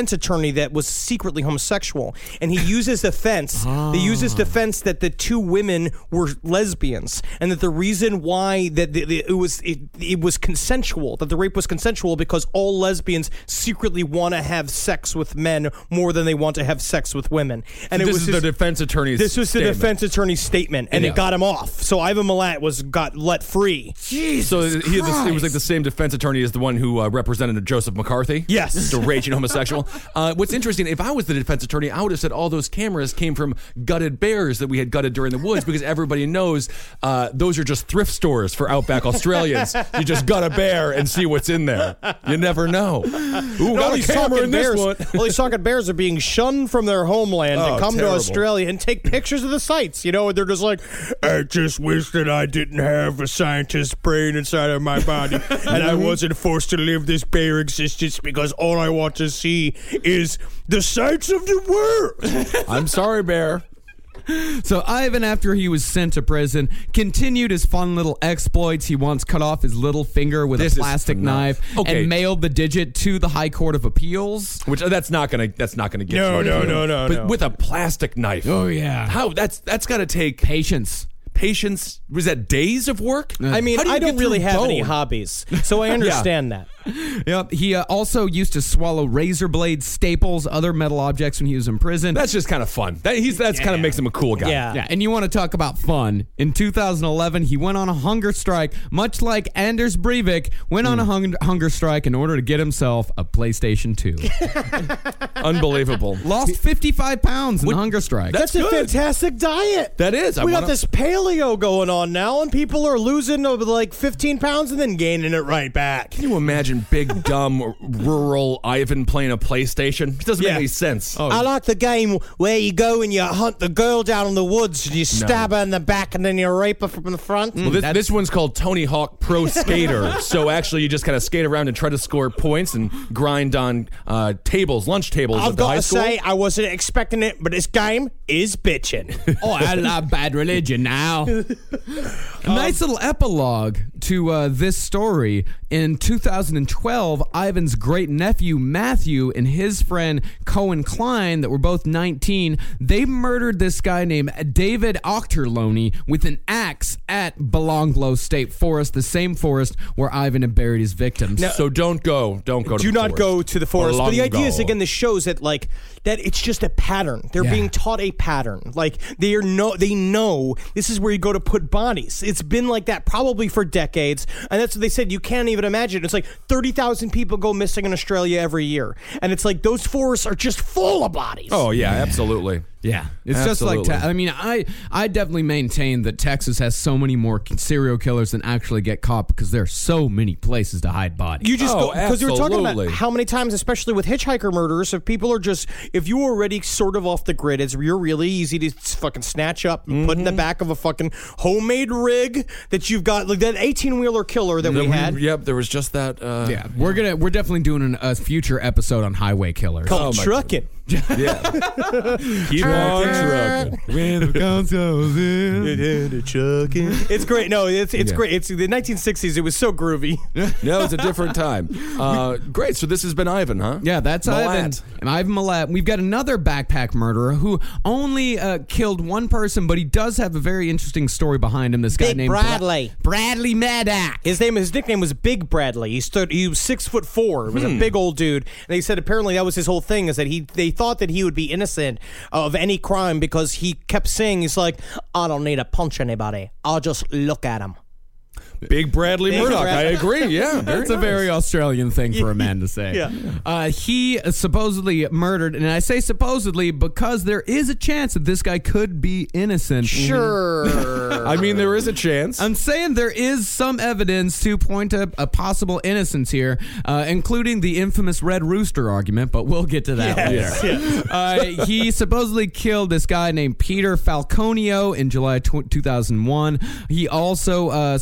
attorney that was secretly homosexual, and he uses defense. Oh. They use his defense that the two women were lesbians, and that the reason why that the, the, it was it, it was consensual, that the rape was consensual because all lesbians secretly want to have sex with men more than they want to have sex with women. And this it was is his, the defense attorney's This was statement. the defense attorney's statement, and Yeah. it got him off. So Ivan Milat was got let free. Jesus so he had this, it was like the same defense attorney as the one who uh, represented Joseph McCarthy. Yes. The raging homosexual. Uh, what's interesting, if I was the defense attorney, I would have said all those cameras came from gutted bears that we had gutted during the woods because everybody knows uh, those are just thrift stores for outback Australians. You just gut a bear and see what's in there. You never know. Ooh, all got a these camera talking in this bears, one. all these talking bears are being shunned from their homeland Oh, to come terrible. to Australia and take pictures of the sites. You know, and they're just like, I just wish that I didn't have a scientist's brain inside of my body, and I wasn't forced to live this bear existence because all I want to see is the sights of the world. I'm sorry, bear. So Ivan, after he was sent to prison, continued his fun little exploits. He once cut off his little finger with This a is plastic phenomenal. knife Okay. and mailed the digit to the High Court of Appeals. Which uh, that's not gonna that's not gonna get No, you. no, no, no, But no. with a plastic knife. Oh, yeah. How that's that's got to take Patience. patience. Was that days of work? I mean, How do you I get don't really through have any bone? hobbies, so I understand that. Yep. He uh, also used to swallow razor blades, staples, other metal objects when he was in prison. That's just kind of fun. That he's that's kind of makes him a cool guy. Yeah. Yeah, and you want to talk about fun. In two thousand eleven, he went on a hunger strike, much like Anders Breivik went on a hung- hunger strike in order to get himself a PlayStation two. Unbelievable. Lost fifty-five pounds in the hunger strike. That's, That's a good. fantastic diet. That is. I we wanna- got this paleo going on now, and people are losing over like fifteen pounds and then gaining it right back. Can you imagine big, dumb, rural Ivan playing a PlayStation? It doesn't Yeah. make any sense. I like the game where you go and you hunt the girl down in the woods and you stab her in the back and then you rape her from the front. Well, this, this one's called Tony Hawk Pro Skater. So actually, you just kind of skate around and try to score points and grind on uh, tables, lunch tables I've at the got high to school. say, I wasn't expecting it, but this game is bitching. Oh, I love Bad Religion now. A nice little epilogue to uh, this story. In two thousand twelve, Ivan's great nephew Matthew and his friend Cohen Klein, that were both nineteen, they murdered this guy named David Ochterlony with an axe at Belonglo State Forest, the same forest where Ivan had buried his victims. So don't go. Don't go to Do the not forest. go to the forest. But the idea is, Belongo. again, this shows that like that it's just a pattern. They're Yeah. being taught a pattern. Like they are no, they know this is where you go to put bodies. It's been like that probably for decades, and that's what they said. You can't even imagine. It's like thirty thousand people go missing in Australia every year, and it's like those forests are just full of bodies. Oh, yeah, absolutely. Yeah, it's just like, Absolutely. te- I mean, I I definitely maintain that Texas has so many more serial killers than actually get caught because there are so many places to hide bodies. You just Oh, go because we were talking about absolutely. how many times, especially with hitchhiker murders, if people are just if you are already sort of off the grid, it's you're really easy to fucking snatch up and put in the back of a fucking homemade rig that you've got, like that eighteen wheeler killer that we had Yep, there was just that. Uh, Yeah, we're gonna we're definitely doing an, a future episode on highway killers. called Oh, my trucking. Yeah. Keep on trucking. When the gun goes in. It's great. No, it's it's Yeah. great. It's the nineteen sixties. It was so groovy. No, it's a different time. Uh, great. So this has been Ivan, huh? Yeah, that's Milat. Ivan. And Ivan Milat. We've got another backpack murderer who only uh, killed one person, but he does have a very interesting story behind him. This guy Big named Bra- Bradley. Bradley Maddock. His name, his nickname was Big Bradley. He stood. He was six foot four. He was a big old dude. And they said apparently that was his whole thing. Is that he they thought that he would be innocent of any crime because he kept saying he's like, I don't need to punch anybody. I'll just look at him. Big Bradley Big Murdoch. Brad- I agree. Yeah. Very That's a nice. very Australian thing for a man to say. Yeah. Uh, he supposedly murdered, and I say supposedly because there is a chance that this guy could be innocent. Sure. I mean, there is a chance. I'm saying there is some evidence to point to a possible innocence here, uh, including the infamous Red Rooster argument, but we'll get to that Yes, later. Uh, he supposedly killed this guy named Peter Falconio in July tw- two thousand one. He also uh, supposedly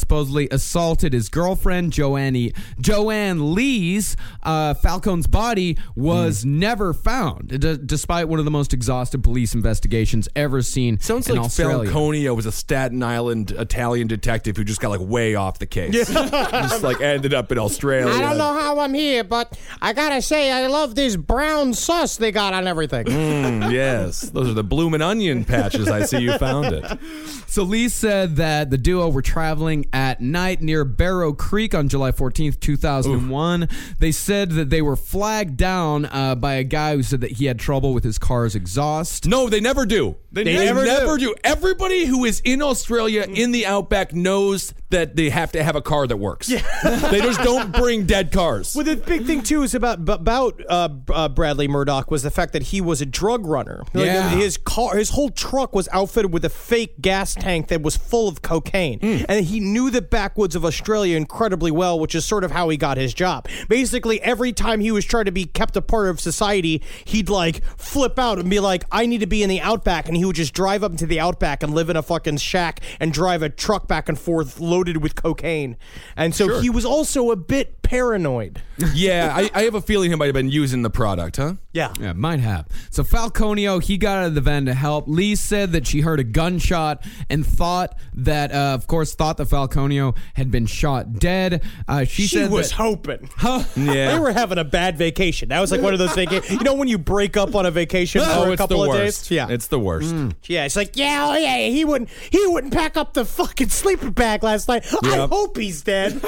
assaulted his girlfriend, Joanne, Joanne Lees. Uh, Falcone's body was Hmm. never found, d- despite one of the most exhaustive police investigations ever seen Sounds in like Australia. Falconio was a Staten Island Italian detective who just got like way off the case. Just like ended up in Australia. I don't know how I'm here, but I gotta say, I love this brown sauce they got on everything. Mm, yes, those are the bloomin' onion patches. I see you found it. So Lee said that the duo were traveling at night near Barrow Creek on July fourteenth, two thousand one. Oof. They said that they were flagged down uh, by a guy who said that he had trouble with his car's exhaust. No, they never do. They, They never, never do. do. Everybody who is in Australia in the outback knows that they have to have a car that works. Yeah. They just don't bring dead cars. Well, the big thing too is about about uh, uh, Bradley Murdoch was the fact that he was a drug runner. Like, Yeah. his car, his whole truck was outfitted with a fake gas tank that was full of cocaine, Mm. and he knew the backwoods of Australia incredibly well, which is sort of how he got his job. Basically, every time he was trying to be kept a part of society, he'd like flip out and be like, "I need to be in the outback," and he would just drive up into the outback and live in a fucking shack and drive a truck back and forth loaded with cocaine. And so Sure. he was also a bit paranoid. Yeah, I, I have a feeling he might have been using the product, huh? Yeah. Yeah, might have. So Falconio, he got out of the van to help. Lee said that she heard a gunshot and thought that, uh, of course, thought that Falconio had been shot dead. Uh, she, She said was that, hoping. Yeah. They were having a bad vacation. That was like one of those vacations. You know when you break up on a vacation for Oh, a it's couple the of worst. days? Yeah. It's the worst. Yeah, it's like, yeah, oh, yeah, he wouldn't he wouldn't pack up the fucking sleeping bag last night. I Yep. hope he's dead.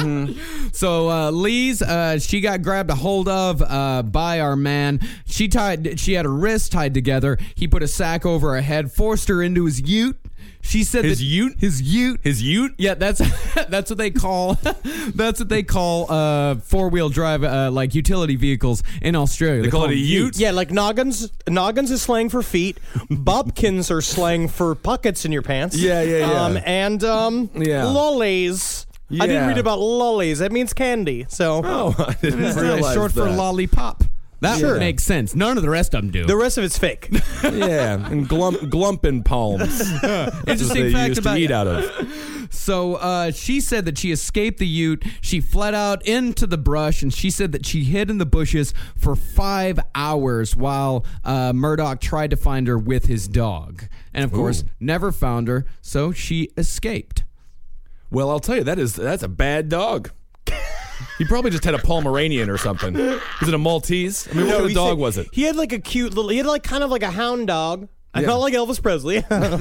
So uh, Lee's, uh, she got grabbed a hold of uh, by our man. She tied, she had her wrists tied together. He put a sack over her head, forced her into his ute. She said His that, ute? his ute, His ute? Yeah, that's that's what they call that's what they call uh, four wheel drive uh, like utility vehicles in Australia. They call it them a ute? Yeah, like noggins. Noggins is slang for feet. Bobkins are slang for pockets in your pants. Yeah, yeah, yeah. Um, and um, Yeah. lollies. I didn't Yeah. read about lollies. That means candy. So Oh, I didn't It's realize short for that. lollipop. That Sure. would make sense. None of the rest of them do. the rest of it's fake. Yeah, and glump, glumpin' palms. That's what Interesting they fact used about to eat out of. So uh, she said that she escaped the ute. She fled out into the brush, and she said that she hid in the bushes for five hours while uh, Murdoch tried to find her with his dog. And of course, never found her, so she escaped. Well, I'll tell you, that is that's a bad dog. He probably just had a Pomeranian or something. Was it a Maltese? I mean, what kind of he dog said- was it? He had like a cute little. He had like kind of like a hound dog. I Yeah. felt like Elvis Presley.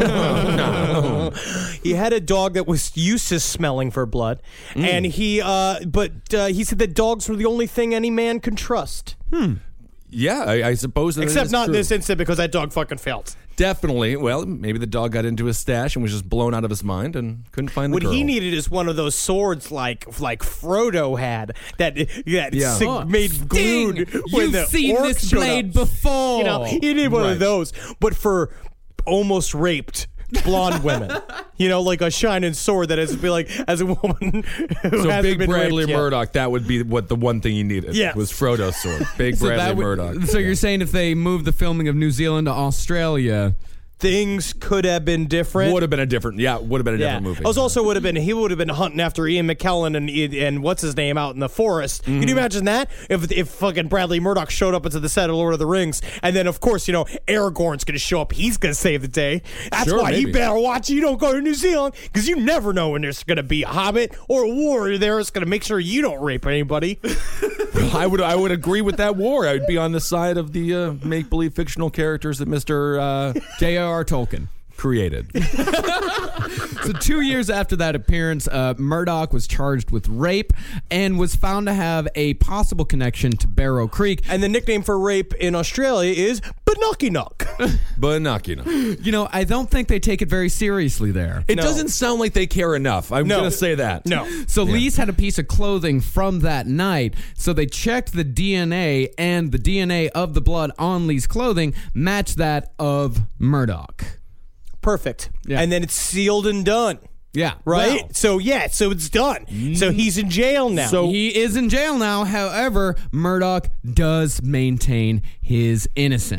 He had a dog that was used to smelling for blood, Mm. and he. Uh, but uh, he said that dogs were the only thing any man can trust. Yeah, I, I suppose that Except is not in true. this instant because that dog fucking failed. Definitely. Well, maybe the dog got into his stash and was just blown out of his mind and couldn't find the What girl. he needed is one of those swords like like Frodo had that that Yeah. sig- Oh, made glued Sting, when you've the seen orc this showed blade up. before. You know, he needed one Right. of those, but for almost raped blonde women. You know, like a shining sword that has to be like as a woman who So hasn't Big been Bradley raped yet. Murdoch, that would be what the one thing he needed. Yes. Was Frodo's sword. Big So, Bradley that would- Murdoch. so you're saying if they moved the filming of New Zealand to Australia, Things could have been different. Would have been a different, yeah, would have been a Yeah. different movie. It was also would have been he would have been hunting after Ian McKellen and and what's his name out in the forest. Can Mm-hmm. you imagine that? If if fucking Bradley Murdoch showed up into the set of Lord of the Rings, and then of course you know Aragorn's going to show up. He's going to save the day. That's Sure, why maybe. you better watch. You don't go to New Zealand because you never know when there's going to be a hobbit or a warrior there. It's going to make sure you don't rape anybody. I would I would agree with that war. I would be on the side of the uh, make believe fictional characters that Mister Uh, J R R. Tolkien. created. So two years after that appearance, uh, Murdoch was charged with rape and was found to have a possible connection to Barrow Creek. And the nickname for rape in Australia is Binocky-Knock. But not, you know. You know, I don't think they take it very seriously there. It No. doesn't sound like they care enough. I'm No. going to say that. No. So Lee's had a piece of clothing from that night. So they checked the D N A, and the D N A of the blood on Lee's clothing matched that of Murdoch. Perfect. Yeah. And then it's sealed and done. Yeah. Right? Well, So, yeah, so it's done. So he's in jail now. So he is in jail now. However, Murdoch does maintain his innocence.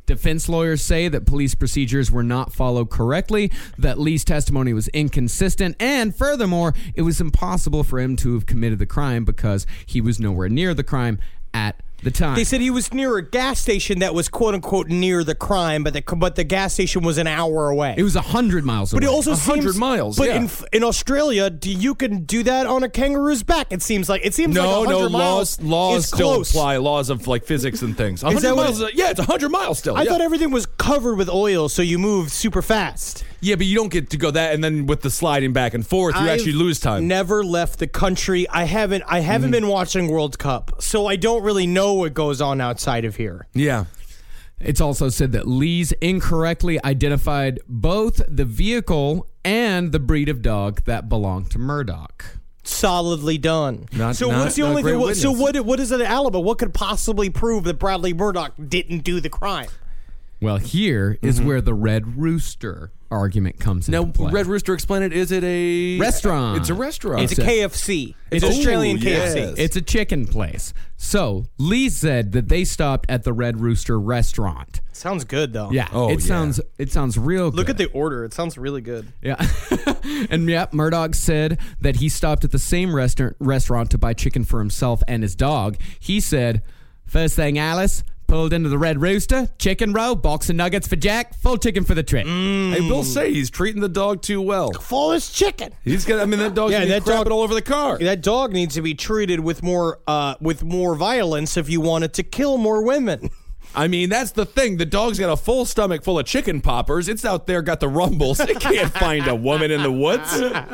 Defense lawyers say that police procedures were not followed correctly, that Lee's testimony was inconsistent, and furthermore, it was impossible for him to have committed the crime because he was nowhere near the crime at the time. They said he was near a gas station that was quote unquote near the crime, but the but the gas station was an hour away. It was a hundred miles away. But it also one hundred seems miles, But yeah. in in Australia, do you can do that on a kangaroo's back? It seems like it seems No, like no, one hundred laws miles laws is still close. apply. Laws of like physics and things. one Is hundred that what miles. it- yeah, it's one hundred miles still. I yeah. thought everything was covered with oil, so you moved super fast. Yeah, but you don't get to go that, and then with the sliding back and forth, you I've actually lose time. Never left the country. I haven't. I haven't Mm-hmm. been watching World Cup, so I don't really know what goes on outside of here. yeah. It's also said that Lee's incorrectly identified both the vehicle and the breed of dog that belonged to Murdoch. Solidly done. Not- so not- what's the not a only great thing? What, so witness. what? What is an alibi? What could possibly prove that Bradley Murdoch didn't do the crime? Well, here is where the Red Rooster argument comes into Now, play. Red Rooster, explain it. Is it a Restaurant. It's a restaurant. It's a K F C. It's It's a- Australian Ooh, K F C. yes. It's a chicken place. So Lee said that they stopped at the Red Rooster restaurant. Sounds good though. Yeah, Oh, it yeah. sounds it sounds real good. Look at the order. It sounds really good. Yeah. And yeah, Murdoch said that he stopped at the same restaurant restaurant to buy chicken for himself and his dog. He said, first thing, Alice, pulled into the Red Rooster, chicken roll, box of nuggets for Jack, full chicken for the trip. I will say he's treating the dog too well. Full as chicken. He's got. I mean, that dog's Yeah, gonna be that crapping dog- all over the car. That dog needs to be treated with more uh, with more violence if you want it to kill more women. I mean, that's the thing. The dog's got a full stomach full of chicken poppers. It's out there, got the rumbles. It can't find a woman in the woods.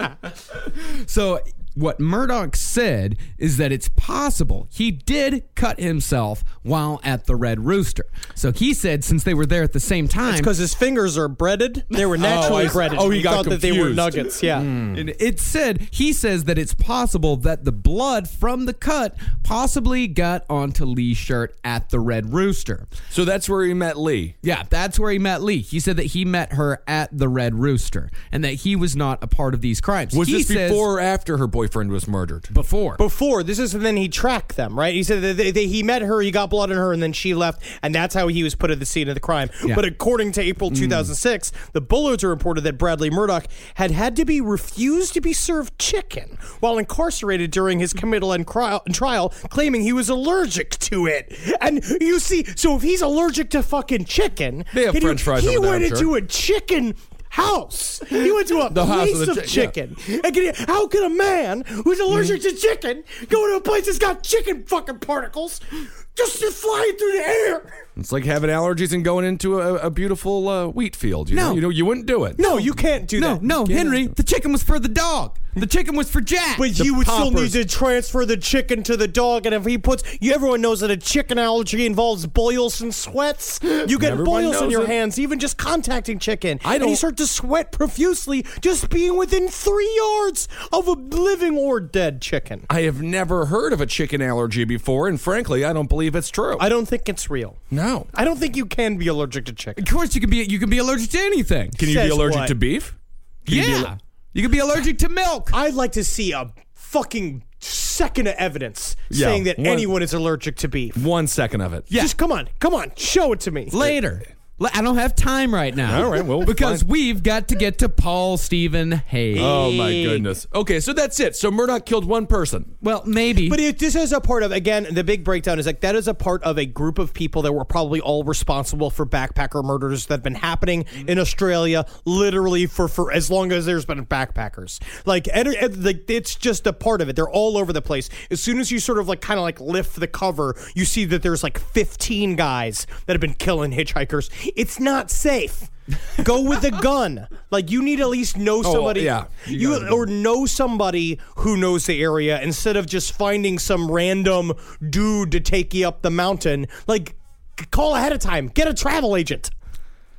So what Murdoch said is that it's possible he did cut himself while at the Red Rooster. So he said since they were there at the same time, Because his fingers are breaded. They were naturally I see. breaded. Oh, he got thought that they were confused. nuggets. Yeah. and it said he says that it's possible that the blood from the cut possibly got onto Lee's shirt at the Red Rooster. So that's where he met Lee. Yeah, that's where he met Lee. He said that he met her at the Red Rooster and that he was not a part of these crimes. Was he this says- before or after her boyfriend was murdered? Before. Before this is, and then he tracked them, right? He said that they, they, he met her, he got blood on her, and then she left, and that's how he was put at the scene of the crime. Yeah. But according to April two thousand six, the Bullets reported that Bradley Murdoch had had to be refused to be served chicken while incarcerated during his committal and cri- trial, claiming he was allergic to it. And you see, so if he's allergic to fucking chicken, They have and French he, fries he over there, went I'm into sure. a chicken house. He went to a The house place of of, the chi- yeah. chicken. And can you- how can a man who's allergic to chicken go to a place that's got chicken fucking particles just to flying through the air? It's like having allergies and going into a, a beautiful uh, wheat field. You No. know, you know, you wouldn't do it. No, you can't do No, that. no, Henry, the chicken was for the dog. The chicken was for Jack. But The you would still poppers. need to transfer the chicken to the dog, and if he puts, you, everyone knows that a chicken allergy involves boils and sweats. You get Everyone boils in knows your it. hands, even just contacting chicken. I And you don't- start to sweat profusely just being within three yards of a living or dead chicken. I have never heard of a chicken allergy before, and frankly, I don't believe it's true. I don't think it's real. no. I don't think you can be allergic to chicken. Of course, you can be. You can be allergic to anything. Can you be Says allergic what? to beef? Can you be Yeah, aller- you can be allergic to milk. I'd like to see a fucking second of evidence Yeah, saying that one- anyone is allergic to beef. One second of it. Yeah. Just come on, come on, show it to me. Later. L- I don't have time right now. All right, well, because fine. we've got to get to Paul Stephen Hayes. Oh my goodness. Okay, so that's it. So Murdoch killed one person. Well, maybe. But it, this is a part of, again, the big breakdown is like that is a part of a group of people that were probably all responsible for backpacker murders that have been happening in Australia literally for, for as long as there's been backpackers. Like, and, and, like, it's just a part of it. They're all over the place. As soon as you sort of like kind of like lift the cover, you see that there's like fifteen guys that have been killing hitchhikers. It's not safe. Go with a gun. Like, you need to at least know somebody. yeah. You You, gotta- or know somebody who knows the area instead of just finding some random dude to take you up the mountain. Like, c- call ahead of time. Get a travel agent.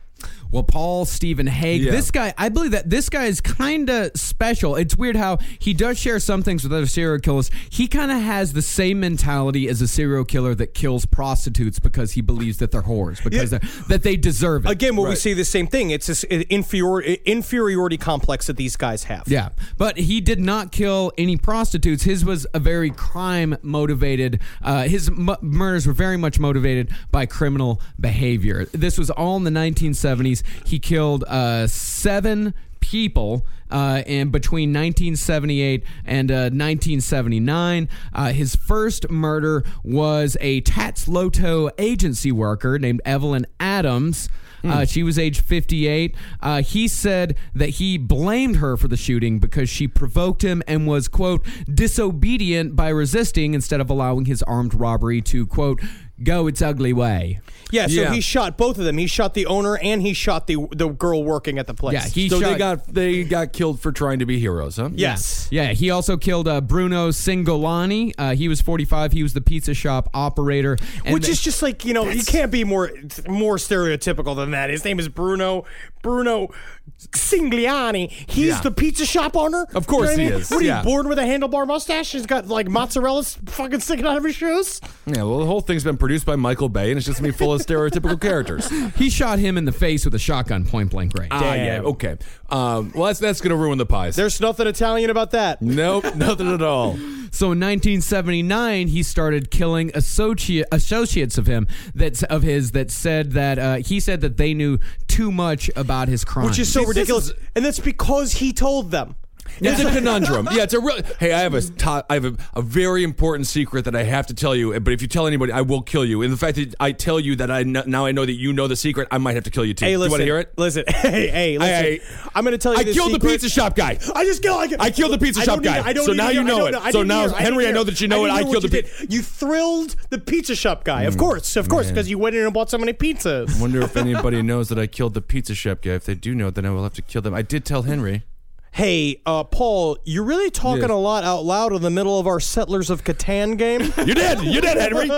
Well, Paul Stephen Haig, Yeah. this guy, I believe that this guy is kind of special. It's weird how he does share some things with other serial killers. He kind of has the same mentality as a serial killer that kills prostitutes because he believes that they're whores, because Yeah. they're, that they deserve it. Again, when we see the same thing, it's this inferior, inferiority complex that these guys have. Yeah, but he did not kill any prostitutes. His was a very crime motivated. Uh, his mu- murders were very much motivated by criminal behavior. This was all in the nineteen seventies. He killed uh, seven people uh, in between nineteen seventy-eight and uh, nineteen seventy-nine. Uh, his first murder was a Tatsloto agency worker named Evelyn Adams. Uh, she was age fifty-eight. Uh, he said that he blamed her for the shooting because she provoked him and was, quote, disobedient by resisting instead of allowing his armed robbery to, quote, go its ugly way. Yeah, so Yeah. he shot both of them. He shot the owner and he shot the the girl working at the place. Yeah, he So shot. they got they got killed for trying to be heroes, huh? Yes. Yeah, he also killed uh, Bruno Cingolani. Uh, he was forty-five. He was the pizza shop operator. And Which the- is just like, you know, you can't be more more stereotypical than that. His name is Bruno Bruno Cingliani. He's Yeah. the pizza shop owner? Of course You know what I he mean? is, What are yeah. you, born with a handlebar mustache? He's got like mozzarella fucking sticking out of his shoes? Yeah, well, the whole thing's been produced by Michael Bay, and it's just gonna be full of stereotypical characters. he shot him in the face with a shotgun, point blank range. Ah, yeah, okay. Um, well, that's that's gonna ruin the pies. There's nothing Italian about that. Nope, nothing at all. So in nineteen seventy-nine, he started killing associate associates of him that of his that said that uh, he said that they knew too much about his crimes. Which is so This ridiculous. is- And that's because he told them. It's a conundrum. Yeah, it's a real. Hey, I have a to- I have a, a very important secret that I have to tell you. But if you tell anybody, I will kill you. And the fact that I tell you that I kn- now I know that you know the secret, I might have to kill you too. Hey, Do listen. you want to hear it? Listen. Hey, hey, listen. Hey, I'm going to tell you I this killed the secret. pizza shop guy. I just killed. I, I killed the pizza I shop don't need- guy. I don't So need now to you hear- know I it. don't I So didn't now, hear- I Henry, didn't I know hear- that you know I it. didn't I hear killed what the you pi- did. You thrilled the pizza shop guy. Of course, of course, because you went in and bought so many pizzas. Wonder if anybody knows that I killed the pizza shop guy. If they do know, then I will have to kill them. I did tell Henry. Hey, uh, Paul, you're really talking Yes. a lot out loud in the middle of our Settlers of Catan game. You did. You did, Henry.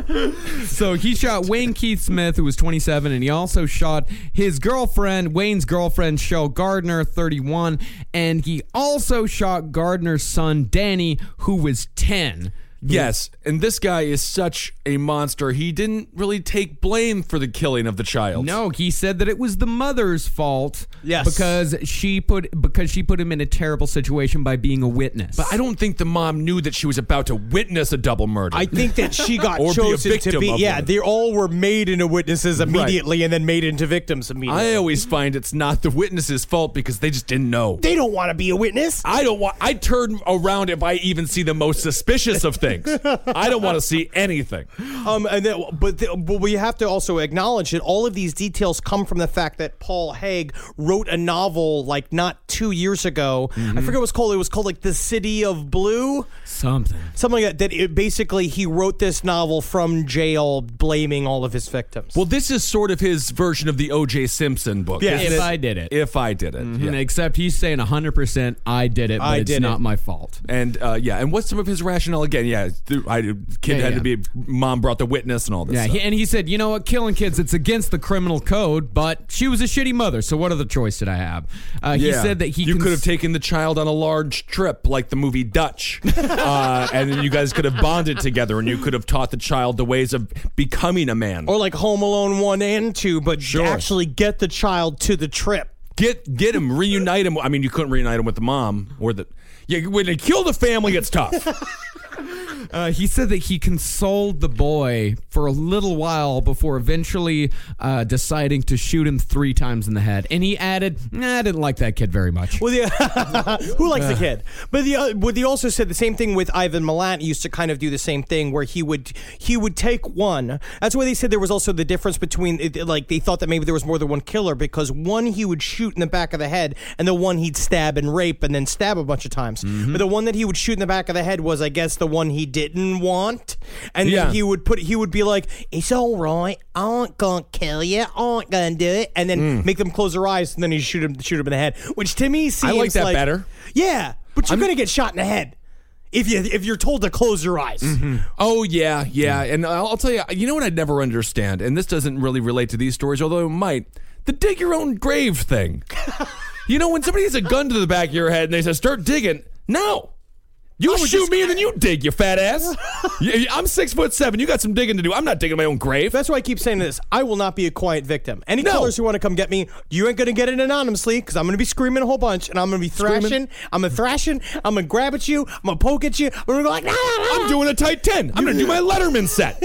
So he shot Wayne Keith Smith, who was twenty-seven, and he also shot his girlfriend, Wayne's girlfriend, Shell Gardner, thirty-one, and he also shot Gardner's son, Danny, who was ten. Yes, and this guy is such a monster. He didn't really take blame for the killing of the child. No, he said that it was the mother's fault. Yes. because she put because she put him in a terrible situation by being a witness. But I don't think the mom knew that she was about to witness a double murder. I think that she got Or be a chosen to victim be. of Yeah, one. they all were made into witnesses immediately and then made into victims immediately. I always find it's not the witness's fault because they just didn't know. they don't want to be a witness. I don't want. I turn around if I even see the most suspicious of things. I don't want to see anything. Um, and then, but, the, but we have to also acknowledge that all of these details come from the fact that Paul Haig wrote a novel like not two years ago. Mm-hmm. I forget what it was called. It was called like The City of Blue, something. something like that. That it, basically he wrote this novel from jail, blaming all of his victims. Well, this is sort of his version of the O J Simpson book. Yeah. isn't If it? I did it. If I did it. Mhm, Yeah. Except he's saying one hundred percent I did it, but I it's did not it. my fault. And uh, yeah, and what's some of his rationale again? Yeah, th- I, kid Yeah, had yeah. to be mom brought the witness and all this. Yeah, stuff. he, and he said, you know what, killing kids, it's against the criminal code, but she was a shitty mother, so what other choice did I have? Uh, he Yeah. said that he you cons- could have taken the child on a large trip like the movie Dutch, uh, and then you guys could have bonded together, and you could have taught the child the ways of becoming a man. or like Home Alone one and two, but Sure. actually get the child to the trip. Get get him, reunite him. I mean, you couldn't reunite him with the mom or the. Yeah, when they kill the family, it's tough. Uh, he said that he consoled the boy for a little while before eventually uh, deciding to shoot him three times in the head. And he added, nah, I didn't like that kid very much. Well, the, who likes the kid? But the uh, but he also said the same thing with Ivan Milat. He used to kind of do the same thing where he would he would take one. That's why they said there was also the difference between it, like they thought that maybe there was more than one killer because one he would shoot in the back of the head and the one he'd stab and rape and then stab a bunch of times. But the one that he would shoot in the back of the head was, I guess, the one he didn't want. And Yeah. then he would put he would be like, "It's all right. I ain't gonna kill you. I ain't gonna do it." And then make them close their eyes and then he shoot him shoot him in the head. Which to me seems I like that better. Yeah, but you're gonna get shot in the head if you if you're told to close your eyes. Oh yeah, yeah, and I'll I'll tell you. You know what I'd never understand, and this doesn't really relate to these stories, although it might. The dig your own grave thing. You know, when somebody has a gun to the back of your head and they say, start digging, no. You shoot just, me and then you dig, you fat ass. I'm six foot seven. You got some digging to do. I'm not digging my own grave. That's why I keep saying this. I will not be a quiet victim. Any No. killers who want to come get me, you ain't going to get it anonymously because I'm going to be screaming a whole bunch and I'm going to be thrashing. Screaming? I'm going to thrashing. I'm going to grab at you. I'm going to poke at you. I'm going to go like, nah, nah, nah. I'm doing a tight ten. I'm going to do my Letterman set.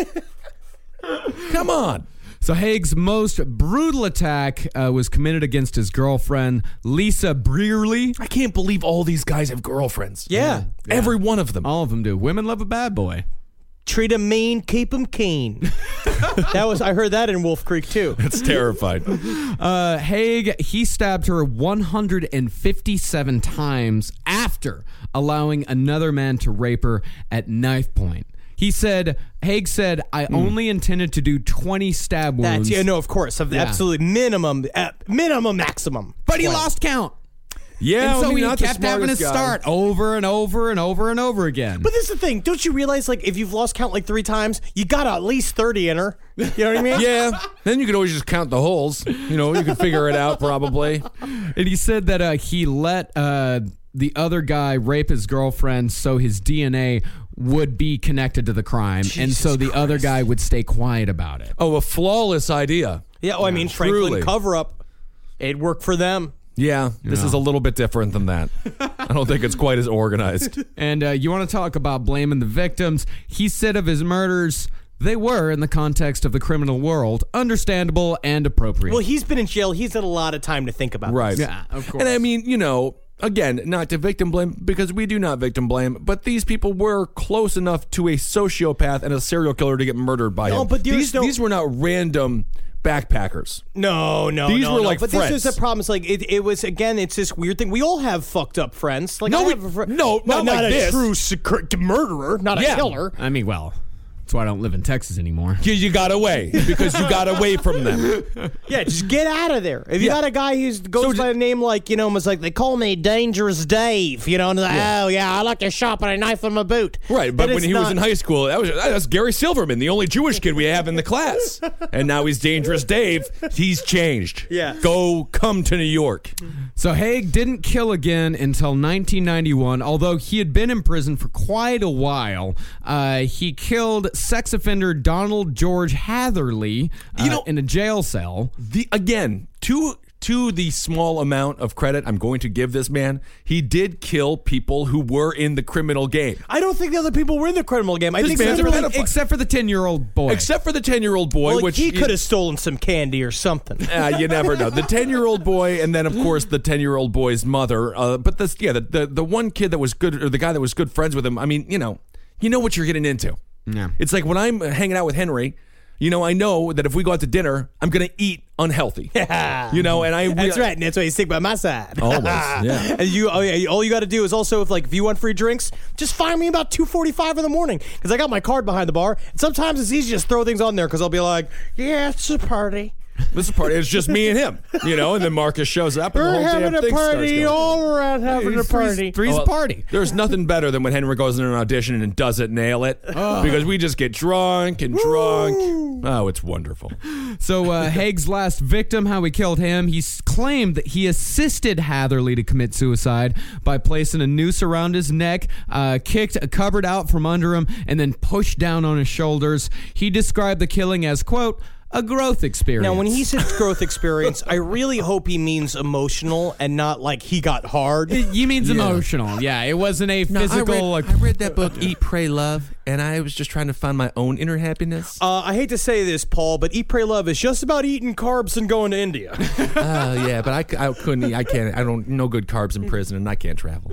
Come on. So Haig's most brutal attack uh, was committed against his girlfriend, Lisa Brearley. I can't believe all these guys have girlfriends. Yeah. Every one of them. All of them do. Women love a bad boy. Treat 'em mean, keep 'em keen. That was I heard that in Wolf Creek too. That's terrified. Uh, Haig, he stabbed her one hundred fifty-seven times after allowing another man to rape her at knife point. He said, Haig said, I Hmm. only intended to do twenty stab wounds. That's yeah, no, of course, of the Yeah. absolute minimum, uh, minimum, maximum. But he twenty. lost count. Yeah, And so I mean, he not the kept having to smartest guy. start over and over and over and over again. But this is the thing. Don't you realize, like, if you've lost count like three times, you got at least thirty in her. You know what I mean? Yeah. Then you could always just count the holes. You know, you could figure it out probably. And he said that uh, he let uh, the other guy rape his girlfriend so his D N A would be connected to the crime. and so the other guy would stay quiet about it. Oh, a flawless idea. Yeah, well, I mean, Truly. Franklin cover-up. It worked for them. Yeah, this is a little bit different than that. I don't think it's quite as organized. And uh, you want to talk about blaming the victims. He said of his murders, they were, in the context of the criminal world, understandable and appropriate. Well, he's been in jail. He's had a lot of time to think about Right. this. yeah, of course. And I mean, you know, again, not to victim blame, because we do not victim blame, but these people were close enough to a sociopath and a serial killer to get murdered by No, him. but there's these, no- these were not random backpackers. No, no, These no, were no. like But friends. this is the problem. It's like it, it was again. It's this weird thing. We all have fucked up friends. Like No, I we- have a fr- no, Well, not not like a this. true secret murderer, not Yeah. a killer. I mean, well, that's why I don't live in Texas anymore. You, you got away because you got away from them. Yeah, just get out of there. If you Yeah. got a guy who goes So by ju- a name like, you know, was like, they call me Dangerous Dave, you know, and they're like, oh, yeah, I like to shop and a knife in my boot. Right, but when it's he was not- in high school, that was that was Gary Silverman, the only Jewish kid we have in the class. And now he's Dangerous Dave. He's changed. Yeah. Go come to New York. So Haig didn't kill again until nineteen ninety-one, although he had been in prison for quite a while. Uh, he killed sex offender Donald George Hatherley uh, You know- in a jail cell. The again, to to the small amount of credit I'm going to give this man, he did kill people who were in the criminal game. I don't think the other people were in the criminal game. I This think man's a literally- pedophile. Except for the ten-year-old boy. Except for the ten-year-old boy, well, which he you- could have stolen some candy or something. Uh, you never know. The ten-year-old boy, and then of course the ten-year-old boy's mother. Uh, but this, yeah, the, the the one kid that was good, or the guy that was good friends with him. I mean, you know, you know what you're getting into. Yeah. It's like when I'm hanging out with Henry. You know, I know that if we go out to dinner, I'm going to eat unhealthy. You know, and I That's right, and that's why you stick by my side. Always, yeah. And you, oh yeah, all you got to do is also, if like if you want free drinks, just find me about two forty-five in the morning because I got my card behind the bar. And sometimes it's easy to just throw things on there because I'll be like, yeah, it's a party. This is part. It's just me and him, you know. And then Marcus shows up, and the We're whole having damn a thing starts party, going. all around having a party. Three's Oh, well, party. There's nothing better than when Henry goes in an audition and doesn't nail it because we just get drunk and drunk. Oh, it's wonderful. So uh, Haig's last victim, how he killed him, he s- claimed that he assisted Hatherley to commit suicide by placing a noose around his neck, uh, kicked a cupboard out from under him, and then pushed down on his shoulders. He described the killing as, quote, a growth experience. Now, when he says growth experience, I really hope he means emotional and not like he got hard. He means emotional. Yeah, it wasn't a physical. like, read that book, Eat, Pray, Love, and I was just trying to find my own inner happiness. Uh, I hate to say this, Paul, but Eat, Pray, Love is just about eating carbs and going to India. Uh, yeah, but I, I couldn't eat. I can't. I don't. No good carbs in prison, and I can't travel.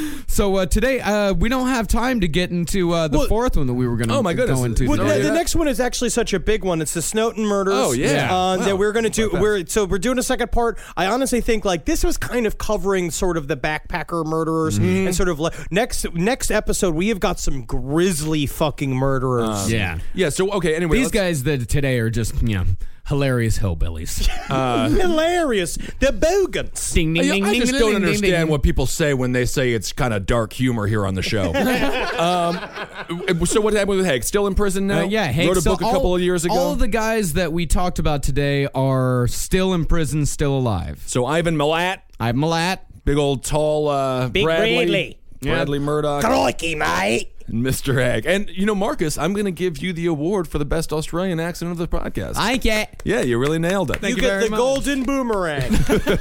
so uh, today, uh, we don't have time to get into uh, the Well- fourth one that we were going to Oh, my goodness. go into. Well, No, the, yeah. the next one is actually such a big one. It's the Snowden murders. Oh, yeah. Uh, Wow. That we're going to do. About that. We're so we're doing a second part. I honestly think like this was kind of covering sort of the backpacker murderers Mm-hmm. and sort of like next next episode we have got some grisly sloppy fucking murderers. Um, Yeah. Yeah, so, okay, anyway. These let's- guys that today are just, you know, hilarious hillbillies. Uh, Hilarious. The Bogans. Ding, ding, I, ding, I ding, just ding, don't ding, ding, understand ding. what people say when they say it's kind of dark humor here on the show. um, so what happened with Hank? Still in prison now? Uh, yeah, Hank, Wrote a so book a all- couple of years ago. All of the guys that we talked about today are still in prison, still alive. so Ivan Milat, I'm Malat. big old tall uh, Big Bradley, Bradley. Bradley Murdoch, Crikey, mate. and Mister Hank. And, you know, Marcus, I'm going to give you the award for the best Australian accent of the podcast. I get. yeah, you really nailed it. You, get the golden boomerang.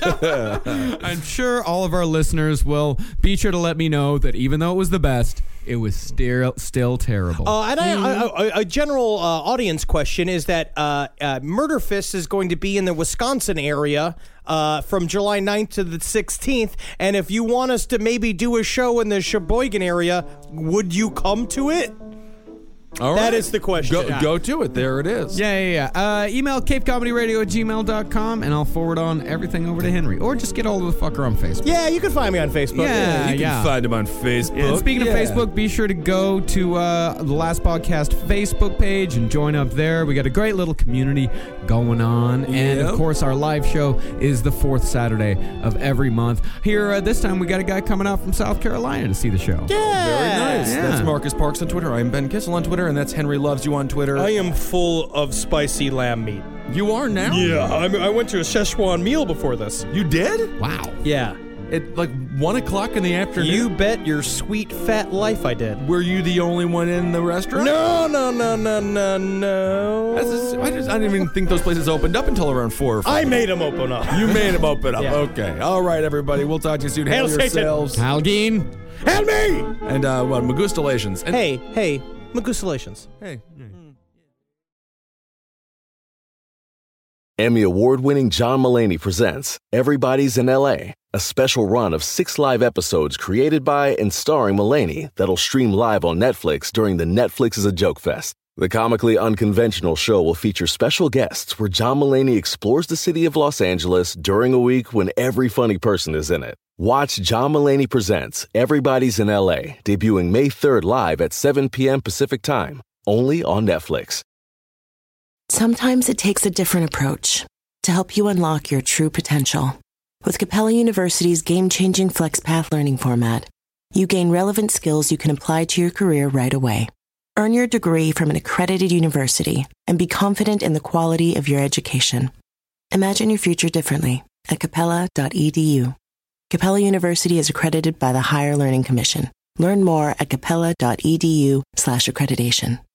I'm sure all of our listeners will be sure to let me know that even though it was the best, it was still still terrible. Uh, and I, I, I, a general uh, audience question is that uh, uh, Murder Fist is going to be in the Wisconsin area uh, from July ninth to the sixteenth. And if you want us to maybe do a show in the Sheboygan area, would you come to it? All That right. is the question. Go, go to it. There it is. Yeah, yeah, yeah. Uh, email capecomedyradio at gmail dot com and I'll forward on everything over to Henry. Or just get hold of the fucker on Facebook. Yeah, you can find me on Facebook. Yeah, You can yeah. find him on Facebook. And speaking Yeah. of Facebook, be sure to go to uh, the Last Podcast Facebook page and join up there. We got a great little community going on. And, Yep. of course, our live show is the fourth Saturday of every month. Here, uh, this time, we got a guy coming out from South Carolina to see the show. Yeah. Very nice. Yeah. That's Marcus Parks on Twitter. I'm Ben Kissel on Twitter, and that's Henry Loves You on Twitter. I am full of spicy lamb meat. You are now? Yeah, I, I went to a Szechuan meal before this. You did? Wow. Yeah. At like one o'clock in the afternoon? You bet your sweet fat life I did. Were you the only one in the restaurant? No, no, no, no, no, no. That's just, I, just, I didn't even think those places opened up until around four or five. I made them open up. You made them open up. Yeah. Okay. All right, everybody. We'll talk to you soon. Hail Hail Satan. yourselves. Halgeen. Help me! And, uh, well, Magustalations. And, Hey, hey, Magustalations. Hey. Emmy award-winning John Mulaney presents Everybody's in L A, a special run of six live episodes created by and starring Mulaney that'll stream live on Netflix during the Netflix is a Joke Fest. The comically unconventional show will feature special guests where John Mulaney explores the city of Los Angeles during a week when every funny person is in it. Watch John Mulaney Presents Everybody's in L A, debuting May third live at seven p.m. Pacific Time, only on Netflix. Sometimes it takes a different approach to help you unlock your true potential. With Capella University's game-changing FlexPath learning format, you gain relevant skills you can apply to your career right away. Earn your degree from an accredited university and be confident in the quality of your education. Imagine your future differently at capella dot e d u. Capella University is accredited by the Higher Learning Commission. Learn more at capella dot e d u slash accreditation.